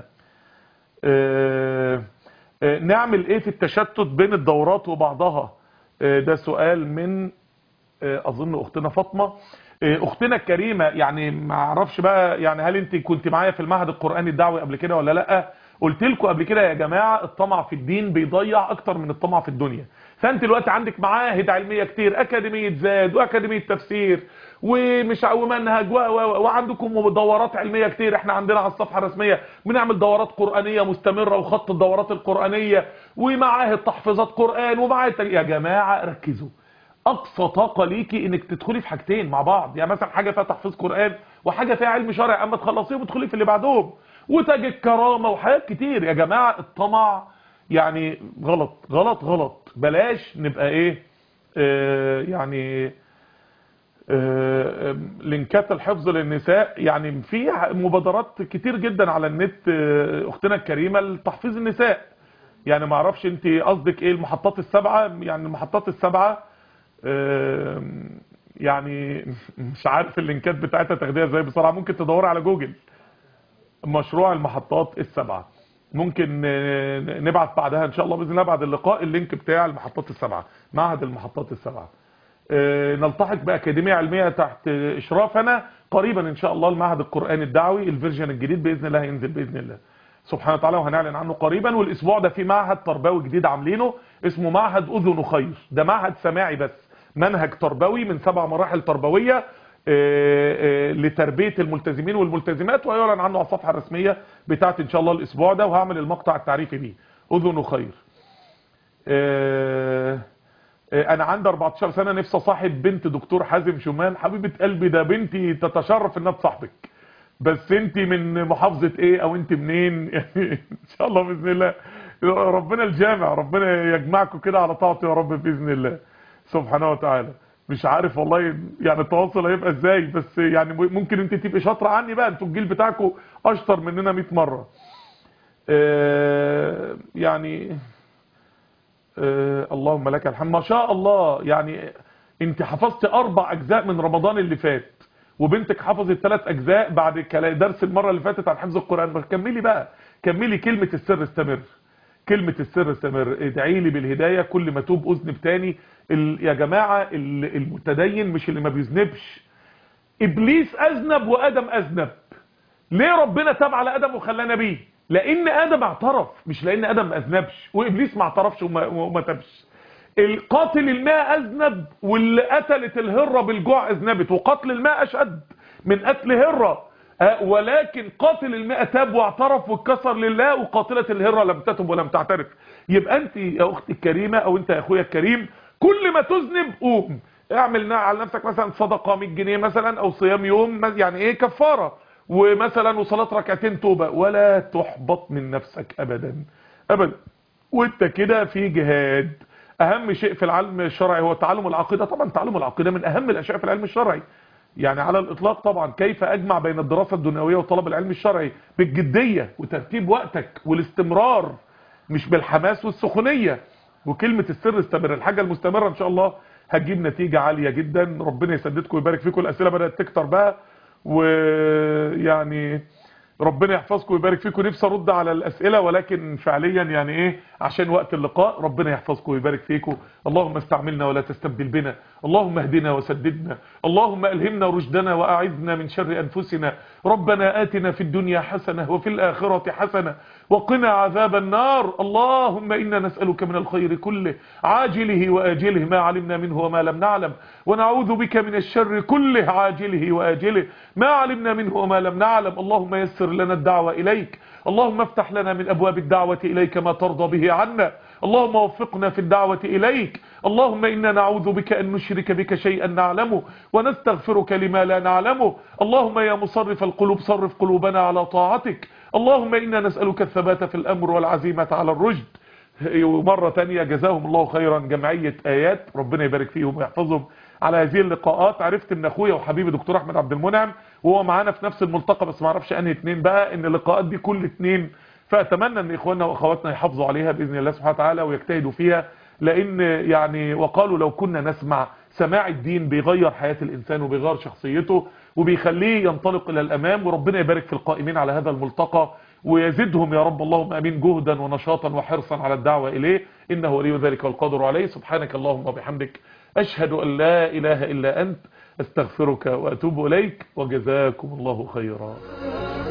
نعمل ايه في التشتت بين الدورات وبعضها؟ ده سؤال من اظن اختنا فاطمة. اختنا الكريمة، يعني ما اعرفش بقى يعني هل انت كنت معايا في المعهد القرآني الدعوي قبل كده ولا لا؟ قلت لكم قبل كده يا جماعة الطمع في الدين بيضيع اكتر من الطمع في الدنيا. فانت دلوقتي عندك معاهد علمية كتير، اكاديمية زاد واكاديمية تفسير ومش ومنهج وعندكم دورات علمية كتير. احنا عندنا على الصفحة الرسمية بنعمل دورات قرآنية مستمرة وخط الدورات القرآنية ومعاهد تحفيظات قرآن ومعاهد يا جماعة ركزوا. اقصى طاقة ليكي انك تدخلي في حاجتين مع بعض، يعني مثلا حاجة فيها تحفيظ قرآن وحاجة فيها علم شرع، اما تخلصيهم وتدخلي في اللي بعدهم وتاج الكرامة وحاجات كتير. يا جماعة الطمع يعني غلط غلط غلط. بلاش نبقى ايه يعني لينكات الحفظ للنساء. يعني في مبادرات كتير جدا على النت اختنا الكريمة لتحفيظ النساء. يعني ما اعرفش انت قصدك ايه المحطات السبعة، يعني المحطات السبعة يعني مش عارف اللينكات بتاعتها تاخديها ازاي بصراحة. ممكن تدوري على جوجل مشروع المحطات السبعة، ممكن نبعت بعدها ان شاء الله باذن الله بعد اللقاء اللينك بتاع المحطات السبعة، معهد المحطات السبعة. نلتحق باكاديميه علميه تحت اشرافنا قريبا ان شاء الله. المعهد القرآني الدعوي الفيرجن الجديد باذن الله هينزل باذن الله سبحانه وتعالى، وهنعلن عنه قريبا. والاسبوع ده في معهد تربوي جديد عاملينه اسمه معهد اذن خير. ده معهد سماعي بس، منهج تربوي من 7 مراحل تربويه لتربيه الملتزمين والملتزمات، وهيعلن عنه على الصفحه الرسميه بتاعت ان شاء الله الاسبوع ده، وهعمل المقطع التعريفي بيه. اذن خير. انا عندي 14 سنة نفسي اصاحب بنت دكتور حازم شومان. حبيبة قلبي ده بنتي تتشرف انها تصاحبك. بس انت من محافظة ايه او انت منين؟ يعني ان شاء الله باذن الله ربنا الجامع، ربنا يجمعكم كده على طاعته يا رب باذن الله سبحانه وتعالى. مش عارف والله يعني التواصل هيبقى ازاي، بس يعني ممكن انت تبقي شاطره عني بقى، انتوا الجيل بتاعكم اشطر مننا 100 مره. يعني اللهم لك الحمد ما شاء الله. يعني انت حفظت 4 اجزاء من رمضان اللي فات، وبنتك حفظت 3 اجزاء بعد درس المره اللي فاتت عن حفظ القران. كملي بقى، كملي كلمه السر استمر، كلمه السر استمر. ادعي لي بالهدايه كل ما توب اذنب تاني. يا جماعه المتدين مش اللي ما بيذنبش. ابليس اذنب وادم اذنب. ليه ربنا تاب على ادم وخلانا بيه؟ لان ادم اعترف، مش لان ادم ما اذنبش، وابليس ما اعترفش وما تابش. القاتل الماء اذنب، واللي قتلت الهره بالجوع اذنبت، وقتل الماء اشد من قتل هره. ولكن قاتل الماء تاب واعترف واتكسر لله، وقاتله الهره لم تتب ولم تعترف. يبقى انت يا اختي الكريمه او انت يا اخويا الكريم، كل ما تذنب قوم اعمل على نفسك مثلا صدقه 100 جنيه مثلا، او صيام يوم يعني ايه كفاره، ومثلا وصلاه ركعتين توبه، ولا تحبط من نفسك ابدا ابدا. وانت كده في جهاد. اهم شيء في العلم الشرعي هو تعلم العقيده. طبعا تعلم العقيده من اهم الاشياء في العلم الشرعي يعني على الاطلاق. طبعا كيف اجمع بين الدراسه الدنيويه وطلب العلم الشرعي بالجديه وترتيب وقتك والاستمرار، مش بالحماس والسخونيه. وكلمه السر استمر، الحاجه المستمره ان شاء الله هتجيب نتيجه عاليه جدا. ربنا يسددكم ويبارك فيكم. الاسئله بدات تكتر بقى، ويعني ربنا يحفظكم ويبارك فيكم. نفسي ارد على الاسئله، ولكن فعليا يعني ايه عشان وقت اللقاء. ربنا يحفظكم ويبارك فيكم. اللهم استعملنا ولا تستبدل بنا، اللهم اهدنا وسددنا، اللهم الهمنا رشدنا واعذنا من شر انفسنا. ربنا آتنا في الدنيا حسنه وفي الاخره حسنه وقنا عذاب النار. اللهم انا نسالك من الخير كله عاجله واجله ما علمنا منه وما لم نعلم، ونعوذ بك من الشر كله عاجله واجله ما علمنا منه وما لم نعلم. اللهم يسر لنا الدعوة إليك، اللهم افتح لنا من أبواب الدعوة إليك ما ترضى به عنا، اللهم وفقنا في الدعوة إليك. اللهم إنا نعوذ بك أن نشرك بك شيئا نعلمه ونستغفرك لما لا نعلمه. اللهم يا مصرف القلوب صرف قلوبنا على طاعتك. اللهم إنا نسألك الثبات في الأمر والعزيمة على الرشد. ومرة تانية جزاهم الله خيرا جمعية آيات، ربنا يبارك فيهم ويحفظهم على هذه اللقاءات. عرفت من اخويا وحبيبي دكتور احمد عبد المنعم، وهو معانا في نفس الملتقى، بس ما اعرفش انهي اتنين بقى، ان اللقاءات دي كل اتنين. فاتمنى ان اخواننا واخواتنا يحافظوا عليها باذن الله سبحانه وتعالى ويجتهدوا فيها، لان يعني وقالوا لو كنا نسمع، سماع الدين بيغير حياة الانسان وبيغير شخصيته وبيخليه ينطلق الى الامام. وربنا يبارك في القائمين على هذا الملتقى ويزدهم يا رب اللهم امين جهدا ونشاطا وحرصا على الدعوة اليه، انه ولي ذلك والقادر عليه. سبحانك اللهم وبحمدك أشهد أن لا إله إلا أنت، أستغفرك وأتوب إليك، وجزاكم الله خيرا.